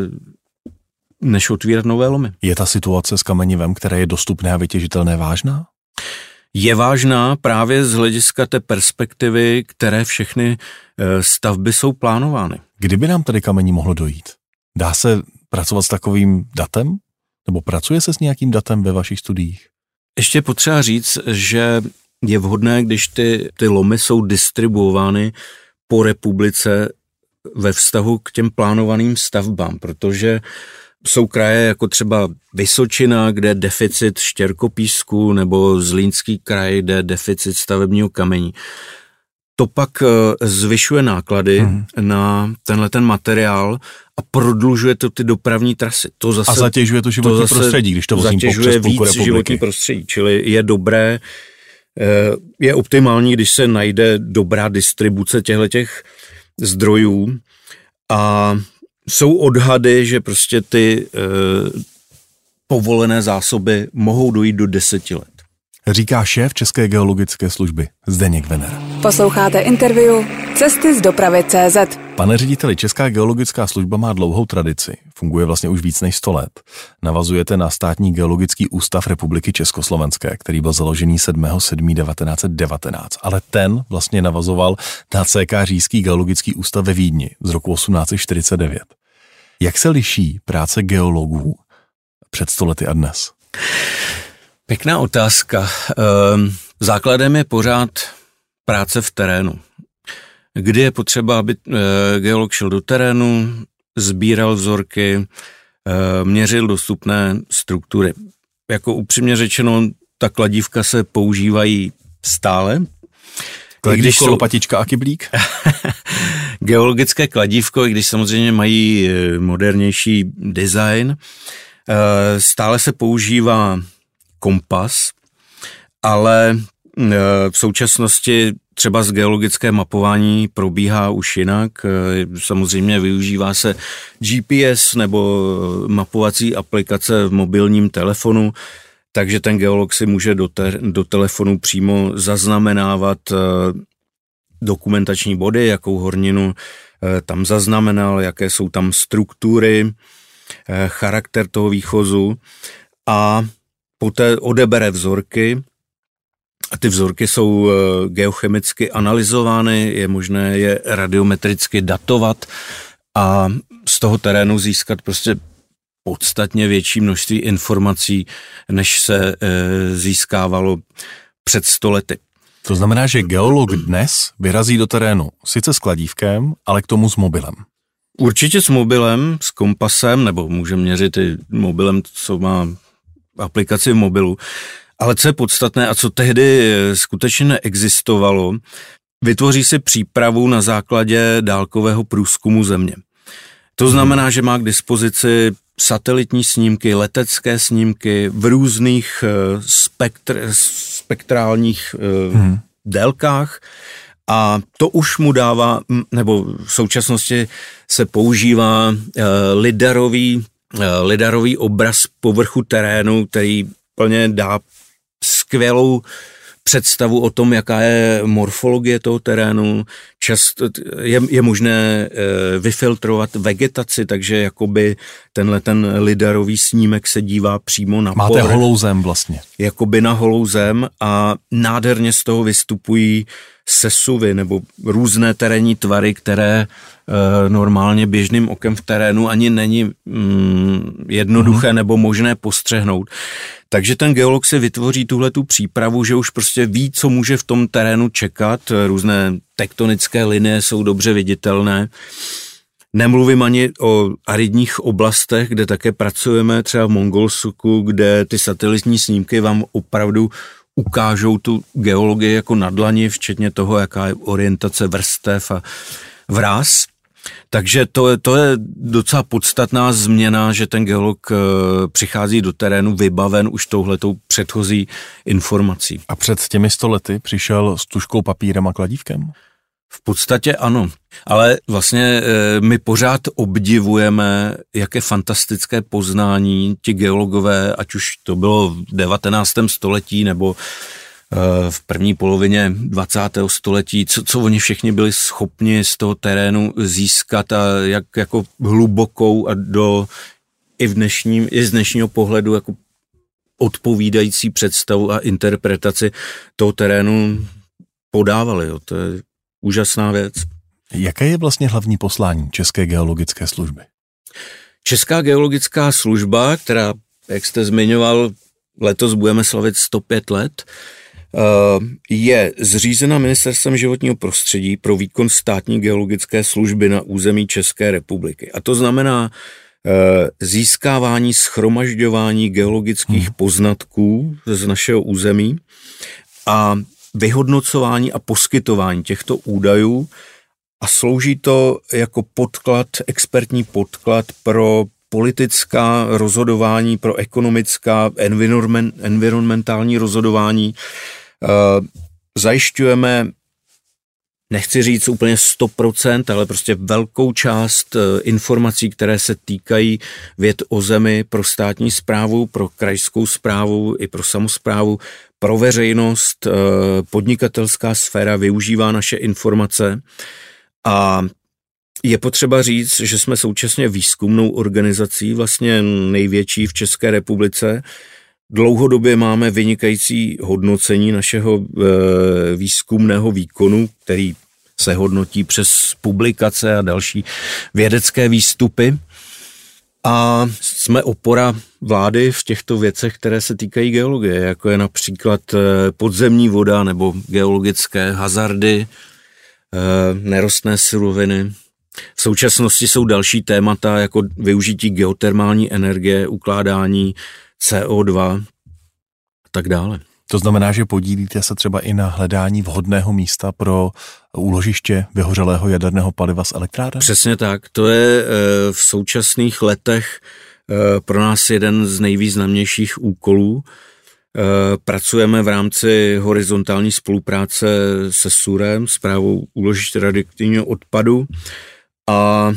než otvírat nové lomy. Je ta situace s kamenivem, které je dostupné a vytěžitelné, vážná? Je vážná právě z hlediska té perspektivy, které všechny stavby jsou plánovány. Kdyby nám tady kamení mohlo dojít? Dá se pracovat s takovým datem? Nebo pracuje se s nějakým datem ve vašich studiích? Ještě potřeba říct, že je vhodné, když ty, ty lomy jsou distribuovány po republice ve vztahu k těm plánovaným stavbám, protože jsou kraje jako třeba Vysočina, kde je deficit štěrkopísku, nebo Zlínský kraj, kde je deficit stavebního kamení. To pak zvyšuje náklady hmm. na tenhle ten materiál a prodlužuje to ty dopravní trasy. To zase, a zatěžuje to životní to prostředí, když to vozím po přes půlku republiky. Životní prostředí, čili je dobré, je optimální, když se najde dobrá distribuce těchto zdrojů a jsou odhady, že prostě ty eh, povolené zásoby mohou dojít do deseti let. Říká šéf České geologické služby Zdeněk Vener. Posloucháte interview Cesty z dopravy tečka cé zet. Pane řediteli, Česká geologická služba má dlouhou tradici. Funguje vlastně už víc než sto let. Navazujete na Státní geologický ústav Republiky Československé, který byl založený sedmého sedmého devatenáct set devatenáct, ale ten vlastně navazoval na C K Říšský geologický ústav ve Vídni z roku osmnáct set čtyřicet devět. Jak se liší práce geologů před sto lety a dnes? Pěkná otázka. Základem je pořád práce v terénu. Kdy je potřeba, aby geolog šel do terénu, sbíral vzorky, měřil dostupné struktury. Jako upřímně řečeno, ta kladívka se používají stále. Kladívko, jsou... lopatička a kyblík? Geologické kladívko, i když samozřejmě mají modernější design, stále se používá kompas, ale v současnosti třeba z geologické mapování probíhá už jinak. Samozřejmě využívá se G P S nebo mapovací aplikace v mobilním telefonu, takže ten geolog si může do, te- do telefonu přímo zaznamenávat dokumentační body, jakou horninu tam zaznamenal, jaké jsou tam struktury, charakter toho výchozu a poté odebere vzorky. A ty vzorky jsou geochemicky analyzovány, je možné je radiometricky datovat a z toho terénu získat prostě podstatně větší množství informací, než se získávalo před sto lety. To znamená, že geolog dnes vyrazí do terénu sice s kladívkem, ale k tomu s mobilem. Určitě s mobilem, s kompasem, nebo může měřit i mobilem, co má aplikaci v mobilu. Ale co je podstatné a co tehdy skutečně neexistovalo, vytvoří si přípravu na základě dálkového průzkumu země. To znamená, že má k dispozici satelitní snímky, letecké snímky v různých spektr, spektrálních hmm. délkách a to už mu dává, nebo v současnosti se používá lidarový, lidarový obraz povrchu terénu, který plně dá skvělou představu o tom, jaká je morfologie toho terénu. Často je, je možné e, vyfiltrovat vegetaci, takže jakoby tenhle ten lidarový snímek se dívá přímo na Máte povrch. holou zem vlastně. Jakoby na holou zem a nádherně z toho vystupují sesuvy nebo různé terénní tvary, které e, normálně běžným okem v terénu ani není mm, jednoduché mm. nebo možné postřehnout. Takže ten geolog si vytvoří tuhletu přípravu, že už prostě ví, co může v tom terénu čekat. Různé tektonické linie jsou dobře viditelné. Nemluvím ani o aridních oblastech, kde také pracujeme, třeba v Mongolsku, kde ty satelitní snímky vám opravdu ukážou tu geologii jako na dlani, včetně toho, jaká je orientace vrstev a vráz. Takže to, to je docela podstatná změna, že ten geolog přichází do terénu vybaven už touhletou předchozí informací. A před těmi sto lety přišel s tužkou, papírem a kladívkem? V podstatě ano, ale vlastně my pořád obdivujeme, jaké fantastické poznání ti geologové, ať už to bylo v devatenáctém století nebo v první polovině dvacátého století, co, co oni všichni byli schopni z toho terénu získat a jak jako hlubokou a do i, v dnešním, i z dnešního pohledu jako odpovídající představu a interpretaci toho terénu podávali. Jo. To je úžasná věc. Jaké je vlastně hlavní poslání České geologické služby? Česká geologická služba, která, jak jste zmiňoval, letos budeme slavit sto pět let, je zřízena Ministerstvem životního prostředí pro výkon státní geologické služby na území České republiky. A to znamená získávání, shromažďování geologických hmm. poznatků z našeho území a vyhodnocování a poskytování těchto údajů a slouží to jako podklad, expertní podklad pro politická rozhodování, pro ekonomická, environment, environmentální rozhodování. Zajišťujeme, nechci říct úplně sto procent, ale prostě velkou část informací, které se týkají věd o zemi pro státní správu, pro krajskou správu i pro samosprávu, pro veřejnost, podnikatelská sféra využívá naše informace a Je potřeba říct, že jsme současně výzkumnou organizací, vlastně největší v České republice. Dlouhodobě máme vynikající hodnocení našeho e, výzkumného výkonu, který se hodnotí přes publikace a další vědecké výstupy. A jsme opora vlády v těchto věcech, které se týkají geologie, jako je například podzemní voda nebo geologické hazardy, nerostné suroviny. V současnosti jsou další témata jako využití geotermální energie, ukládání C O dva a tak dále. To znamená, že podílíte se třeba i na hledání vhodného místa pro úložiště vyhořelého jaderného paliva z elektráren? Přesně tak. To je v současných letech pro nás jeden z nejvýznamnějších úkolů. Pracujeme v rámci horizontální spolupráce se SÚRem, Správou úložiště radioaktivního odpadu, a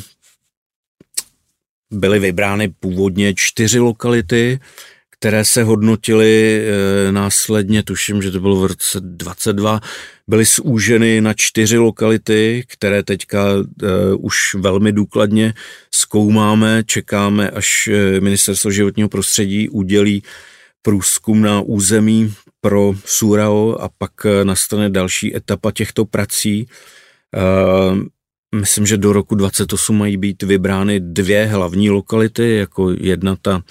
byly vybrány původně čtyři lokality, které se hodnotily e, následně, tuším, že to bylo v roce dvacet dva, byly zúženy na čtyři lokality, které teďka e, už velmi důkladně zkoumáme, čekáme, až Ministerstvo životního prostředí udělí průzkum na území pro SÚRAO a pak nastane další etapa těchto prací. E, myslím, že do roku dvacet osm mají být vybrány dvě hlavní lokality, jako jedna ta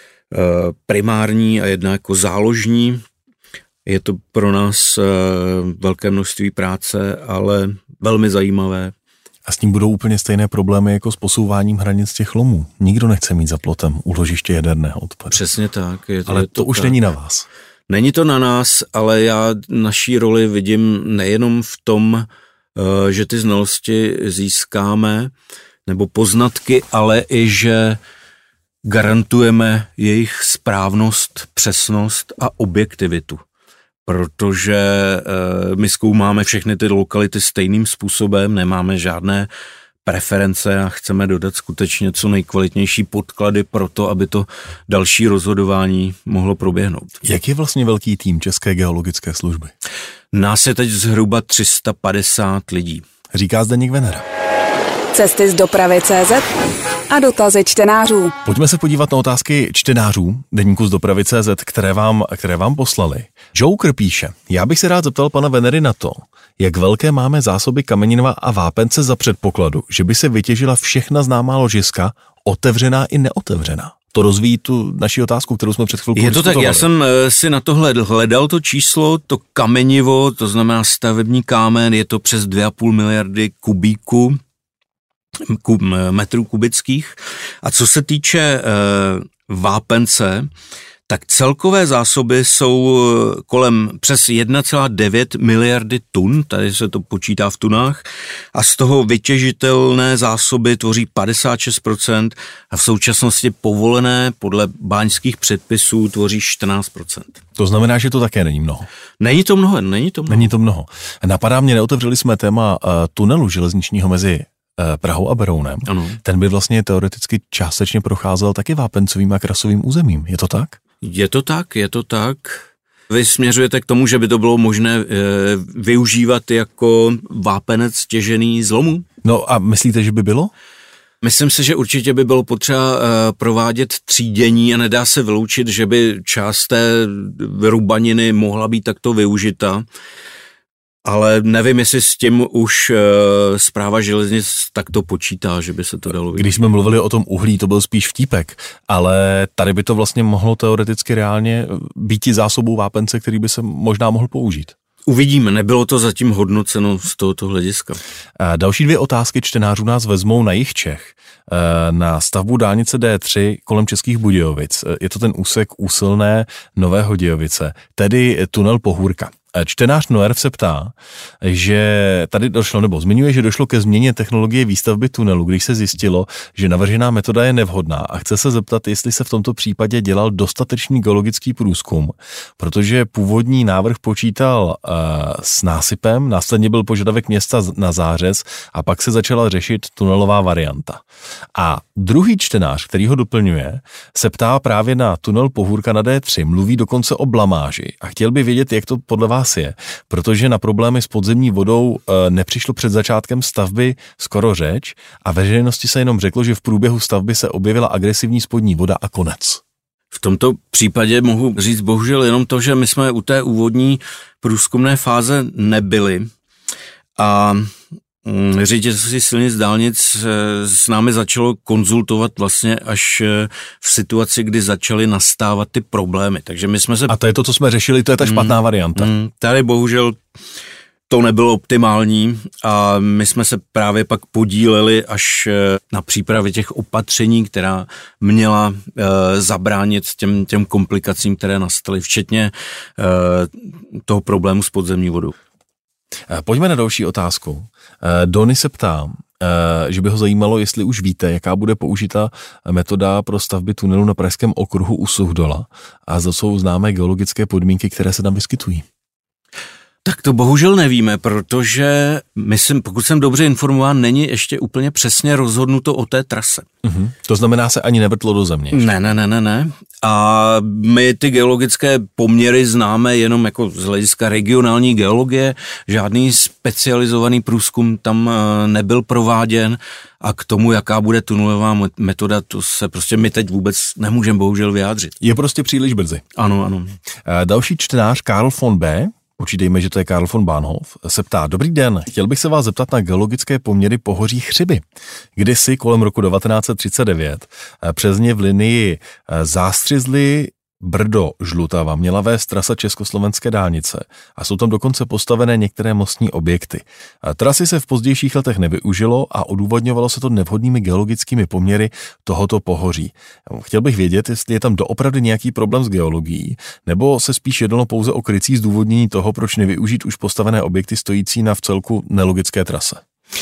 primární a jedna jako záložní. Je to pro nás velké množství práce, ale velmi zajímavé. A s tím budou úplně stejné problémy jako s posouváním hranic těch lomů. Nikdo nechce mít za plotem úložiště jaderného odpadu. Přesně tak. Je to, ale je to, to už tak. Není na vás. Není to na nás, ale já naší roli vidím nejenom v tom, že ty znalosti získáme, nebo poznatky, ale i, že garantujeme jejich správnost, přesnost a objektivitu, protože e, my zkoumáme všechny ty lokality stejným způsobem, nemáme žádné preference a chceme dodat skutečně co nejkvalitnější podklady pro to, aby to další rozhodování mohlo proběhnout. Jak je vlastně velký tým České geologické služby? Nás je teď zhruba tři sta padesát lidí. Říká Zdeněk Venera. Cesty z dopravy tečka cé zet a dotazy čtenářů. Pojďme se podívat na otázky čtenářů deníku z dopravy tečka cé zet, které vám, které vám poslali. Joker píše, já bych se rád zeptal pana Venery na to, jak velké máme zásoby kameninova a vápence za předpokladu, že by se vytěžila všechna známá ložiska, otevřená i neotevřená. To rozvíjí tu naši otázku, kterou jsme před chvilkou Je to tak, já jsem si na tohle hledal to číslo, to kamenivo, to znamená stavební kámen, je to přes dvě a půl miliardy kubíků, kub, metrů kubických. A co se týče e, vápence, tak celkové zásoby jsou kolem přes jedna celá devět miliardy tun, tady se to počítá v tunách, a z toho vytěžitelné zásoby tvoří padesát šest procent a v současnosti povolené podle báňských předpisů tvoří čtrnáct procent. To znamená, že to také není mnoho. Není to mnoho, není to mnoho. Není to mnoho. Napadá mě, neotevřeli jsme téma uh, tunelu železničního mezi Prahou a Berounem. Ano. Ten by vlastně teoreticky částečně procházel taky vápencovým a krasovým územím. Je to tak? Je to tak, je to tak. Vy směřujete k tomu, že by to bylo možné e, využívat jako vápenec těžený z lomu? No a myslíte, že by bylo? Myslím si, že určitě by bylo potřeba e, provádět třídění a nedá se vyloučit, že by část té rubaniny mohla být takto využita. Ale nevím, jestli s tím už e, Správa železnic takto počítá, že by se to dalo využít. Když jsme mluvili o tom uhlí, to byl spíš vtípek, ale tady by to vlastně mohlo teoreticky reálně být i zásobou vápence, který by se možná mohl použít. Uvidíme, nebylo to zatím hodnoceno z tohoto hlediska. A další dvě otázky čtenářů nás vezmou na jih Čech, na stavbu dálnice D tři kolem Českých Budějovic. Je to ten úsek Úsilné Nové Hodějovice, tedy tunel Pohůrka. Čtenář Noerv se ptá, že tady došlo, nebo zmiňuje, že došlo ke změně technologie výstavby tunelu, když se zjistilo, že navržená metoda je nevhodná, a chce se zeptat, jestli se v tomto případě dělal dostatečný geologický průzkum, protože původní návrh počítal uh, s násypem, následně byl požadavek města na zářez a pak se začala řešit tunelová varianta. A druhý čtenář, který ho doplňuje, se ptá právě na tunel Pohůrka na D tři, mluví dokonce o blamáži a chtěl by vědět, jak to podle vás dotaz je, protože na problémy s podzemní vodou nepřišlo před začátkem stavby skoro řeč a veřejnosti se jenom řeklo, že v průběhu stavby se objevila agresivní spodní voda a konec. V tomto případě mohu říct bohužel jenom to, že my jsme u té úvodní průzkumné fáze nebyli a Ředitelství silnic dálnic s námi začalo konzultovat vlastně až v situaci, kdy začaly nastávat ty problémy. Takže my jsme se... A to je to, co jsme řešili, to je ta špatná mm, varianta. Mm, tady bohužel to nebylo optimální a my jsme se právě pak podíleli až na přípravě těch opatření, která měla e, zabránit těm, těm komplikacím, které nastaly, včetně e, toho problému s podzemní vodou. Pojďme na další otázku. Dony se ptá, že by ho zajímalo, jestli už víte, jaká bude použita metoda pro stavby tunelu na Pražském okruhu u Suchdola a za jsou známé geologické podmínky, které se tam vyskytují. Tak to bohužel nevíme, protože myslím, pokud jsem dobře informován, není ještě úplně přesně rozhodnuto o té trase. Mm-hmm. To znamená, se ani nevrtlo do země? Ne, ne, ne, ne, ne. A my ty geologické poměry známe jenom jako z hlediska regionální geologie. Žádný specializovaný průzkum tam nebyl prováděn a k tomu, jaká bude tunelová metoda, to se prostě my teď vůbec nemůžeme bohužel vyjádřit. Je prostě příliš brzy. Ano, ano. Další čtenář Karl von B., určitě že to je Karl von Bahnhof, se ptá, dobrý den, chtěl bych se vás zeptat na geologické poměry pohoří Chřiby. Kdysi kolem roku devatenáct set třicet devět přes ně v linii Zástřizly Brdo Žlutava měla vést trasa československé dálnice a jsou tam dokonce postavené některé mostní objekty. Trasy se v pozdějších letech nevyužilo a odůvodňovalo se to nevhodnými geologickými poměry tohoto pohoří. Chtěl bych vědět, jestli je tam doopravdy nějaký problém s geologií, nebo se spíš jednalo pouze o krycí zdůvodnění toho, proč nevyužít už postavené objekty stojící na vcelku nelogické trase.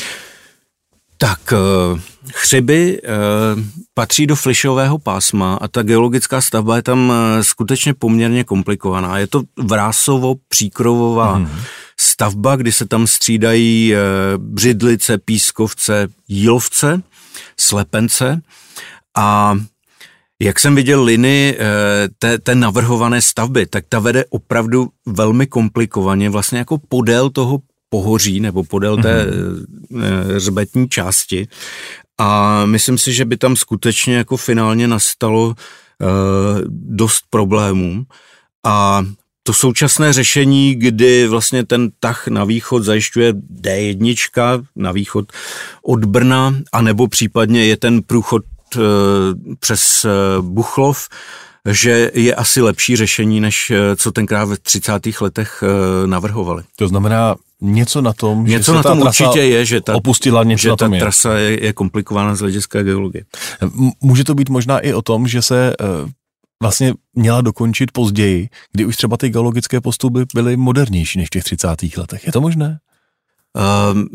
Tak Chřiby patří do flyšového pásma a ta geologická stavba je tam skutečně poměrně komplikovaná. Je to vrásovo-příkrovová hmm. stavba, kdy se tam střídají břidlice, pískovce, jílovce, slepence a jak jsem viděl linii té, té navrhované stavby, tak ta vede opravdu velmi komplikovaně, vlastně jako podél toho pohoří nebo podél té mm-hmm. hřbetní části a myslím si, že by tam skutečně jako finálně nastalo uh, dost problémů a to současné řešení, kdy vlastně ten tah na východ zajišťuje dé jedna na východ od Brna anebo případně je ten průchod uh, přes uh, Buchlov, že je asi lepší řešení, než co tenkrát ve třicátých letech navrhovali. To znamená něco na tom, něco že na se tom ta trasa určitě je, že ta, opustila, něco že na tom ta je. trasa je, je komplikovaná z hlediska geologie. Může to být možná i o tom, že se vlastně měla dokončit později, kdy už třeba ty geologické postupy byly modernější než v těch třicátých letech. Je to možné? Um,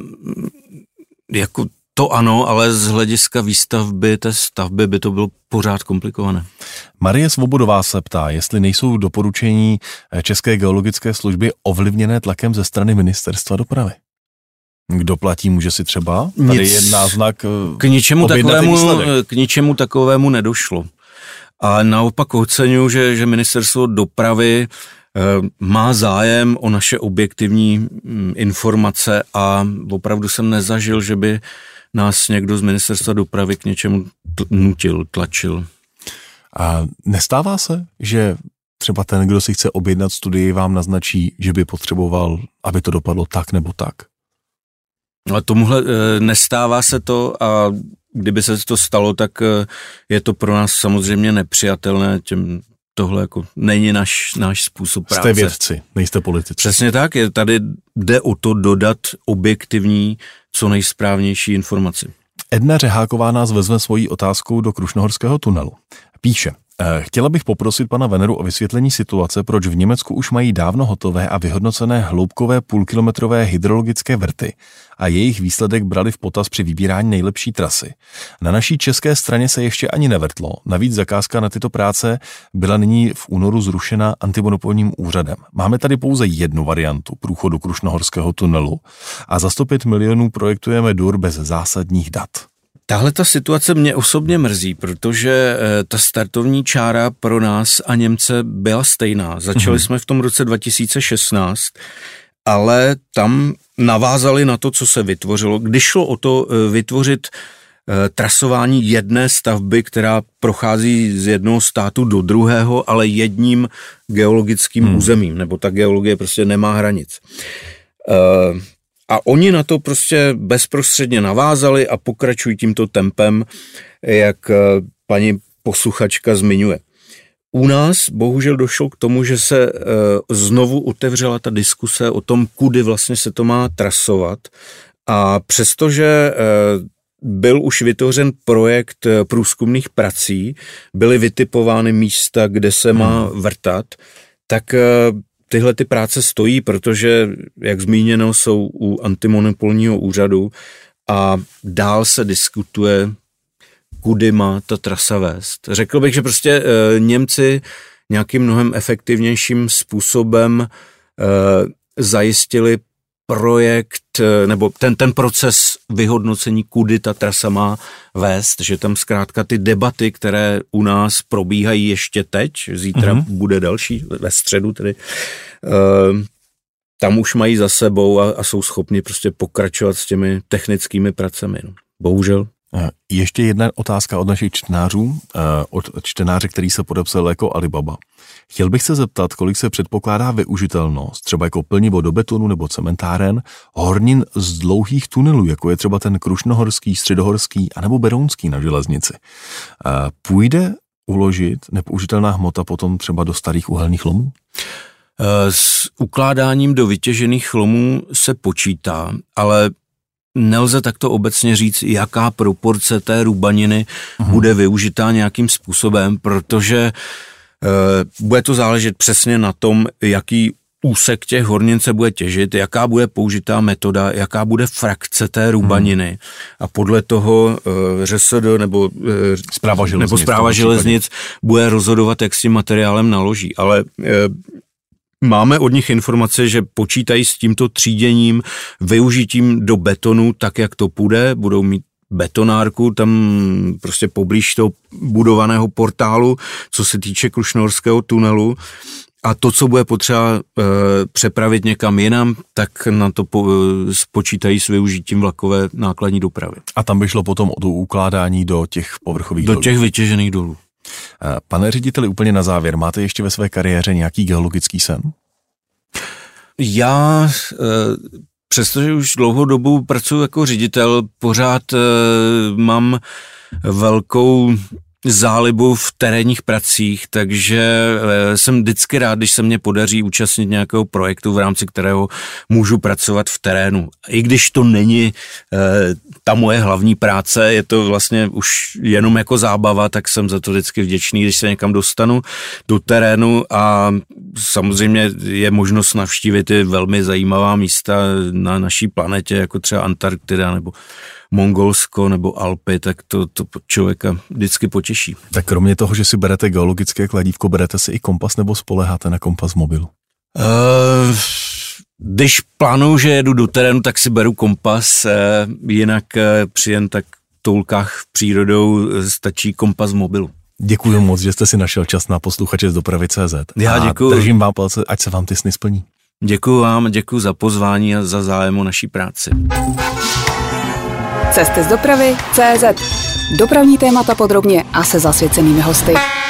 jako To ano, ale z hlediska výstavby té stavby by to bylo pořád komplikované. Marie Svobodová se ptá, jestli nejsou doporučení České geologické služby ovlivněné tlakem ze strany Ministerstva dopravy. Kdo platí, může si třeba? Tady Nic, je náznak k ničemu, takovému, k ničemu takovému nedošlo. A naopak oceňuji, že, že Ministerstvo dopravy má zájem o naše objektivní informace a opravdu jsem nezažil, že by nás někdo z Ministerstva dopravy k něčemu nutil, tlačil. A nestává se, že třeba ten, kdo si chce objednat studii, vám naznačí, že by potřeboval, aby to dopadlo tak nebo tak? Ale tomuhle nestává se to a kdyby se to stalo, tak je to pro nás samozřejmě nepřijatelné. Těm, tohle jako není náš, náš způsob práce. Jste vědci, nejste politici. Přesně tak, je, tady jde o to dodat objektivní, co nejsprávnější informaci. Edna Řeháková nás vezme svojí otázkou do Krušnohorského tunelu. Píše, chtěla bych poprosit pana Veneru o vysvětlení situace, proč v Německu už mají dávno hotové a vyhodnocené hloubkové půlkilometrové hydrologické vrty a jejich výsledek brali v potaz při vybírání nejlepší trasy. Na naší české straně se ještě ani nevrtlo, navíc zakázka na tyto práce byla nyní v únoru zrušena antimonopolním úřadem. Máme tady pouze jednu variantu průchodu Krušnohorského tunelu a za sto pět milionů projektujeme D U R bez zásadních dat. Tahle ta situace mě osobně mrzí, protože ta startovní čára pro nás a Němce byla stejná. Začali mm-hmm. jsme v tom roce dva tisíce šestnáct, ale tam navázali na to, co se vytvořilo. Když šlo o to vytvořit trasování jedné stavby, která prochází z jednoho státu do druhého, ale jedním geologickým hmm. územím, nebo ta geologie prostě nemá hranic. A oni na to prostě bezprostředně navázali a pokračují tímto tempem, jak paní posluchačka zmiňuje. U nás bohužel došlo k tomu, že se znovu otevřela ta diskuse o tom, kudy vlastně se to má trasovat. A přestože byl už vytvořen projekt průzkumných prací, byly vytipovány místa, kde se má vrtat, tak tyhle ty práce stojí, protože, jak zmíněno, jsou u antimonopolního úřadu a dál se diskutuje, kudy má ta trasa vést. Řekl bych, že prostě e, Němci nějakým mnohem efektivnějším způsobem e, zajistili projekt, nebo ten, ten proces vyhodnocení, kudy ta trasa má vést, že tam zkrátka ty debaty, které u nás probíhají ještě teď, zítra mm-hmm. bude další, ve středu tedy, uh, tam už mají za sebou a, a jsou schopni prostě pokračovat s těmi technickými pracemi. No. Bohužel. Ještě jedna otázka od našich čtenářů, od čtenáře, který se podepsal jako Alibaba. Chtěl bych se zeptat, kolik se předpokládá využitelnost, třeba jako plnivo do betonu nebo cementáren, hornin z dlouhých tunelů, jako je třeba ten krušnohorský, středohorský anebo berounský na železnici. Půjde uložit nepoužitelná hmota potom třeba do starých uhelných lomů? S ukládáním do vytěžených lomů se počítá, ale nelze takto obecně říct, jaká proporce té rubaniny uhum. bude využitá nějakým způsobem, protože e, bude to záležet přesně na tom, jaký úsek těch hornin se bude těžit, jaká bude použitá metoda, jaká bude frakce té rubaniny hmm. a podle toho e, ŘSD nebo, e, správa železnic, nebo správa železnic bude rozhodovat, jak s tím materiálem naloží. Ale e, máme od nich informace, že počítají s tímto tříděním, využitím do betonu, tak jak to půjde, budou mít betonárku tam prostě poblíž toho budovaného portálu, co se týče Krušnohorského tunelu. A to, co bude potřeba e, přepravit někam jinam, tak na to po, e, spočítají s využitím vlakové nákladní dopravy. A tam by šlo potom o to ukládání do těch povrchových do dolů. Do těch vytěžených dolů. Pane řediteli, úplně na závěr, máte ještě ve své kariéře nějaký geologický sen? Já, přestože už dlouhou dobu pracuji jako ředitel, pořád mám velkou zálibu v terénních pracích, takže jsem vždycky rád, když se mně podaří účastnit nějakého projektu, v rámci kterého můžu pracovat v terénu. I když to není ta moje hlavní práce, je to vlastně už jenom jako zábava, tak jsem za to vždycky vděčný, když se někam dostanu do terénu a samozřejmě je možnost navštívit i velmi zajímavá místa na naší planetě, jako třeba Antarktida nebo Mongolsko nebo Alpy, tak to, to člověka vždycky potěší. Tak kromě toho, že si berete geologické kladívko, berete si i kompas nebo spoléháte na kompas v mobilu? Uh, když plánuju, že jedu do terénu, tak si beru kompas, uh, jinak uh, při jen tak toulkách přírodou stačí kompas v mobilu. Děkuji moc, že jste si našel čas na posluchače z dopravy tečka cé zet. Já děkuji. Držím vám palce, ať se vám ty sny splní. Děkuji vám, děkuji za pozvání a za zájem o naší práci. Cesty z dopravy tečka cé zet. Dopravní témata podrobně a se zasvěcenými hosty.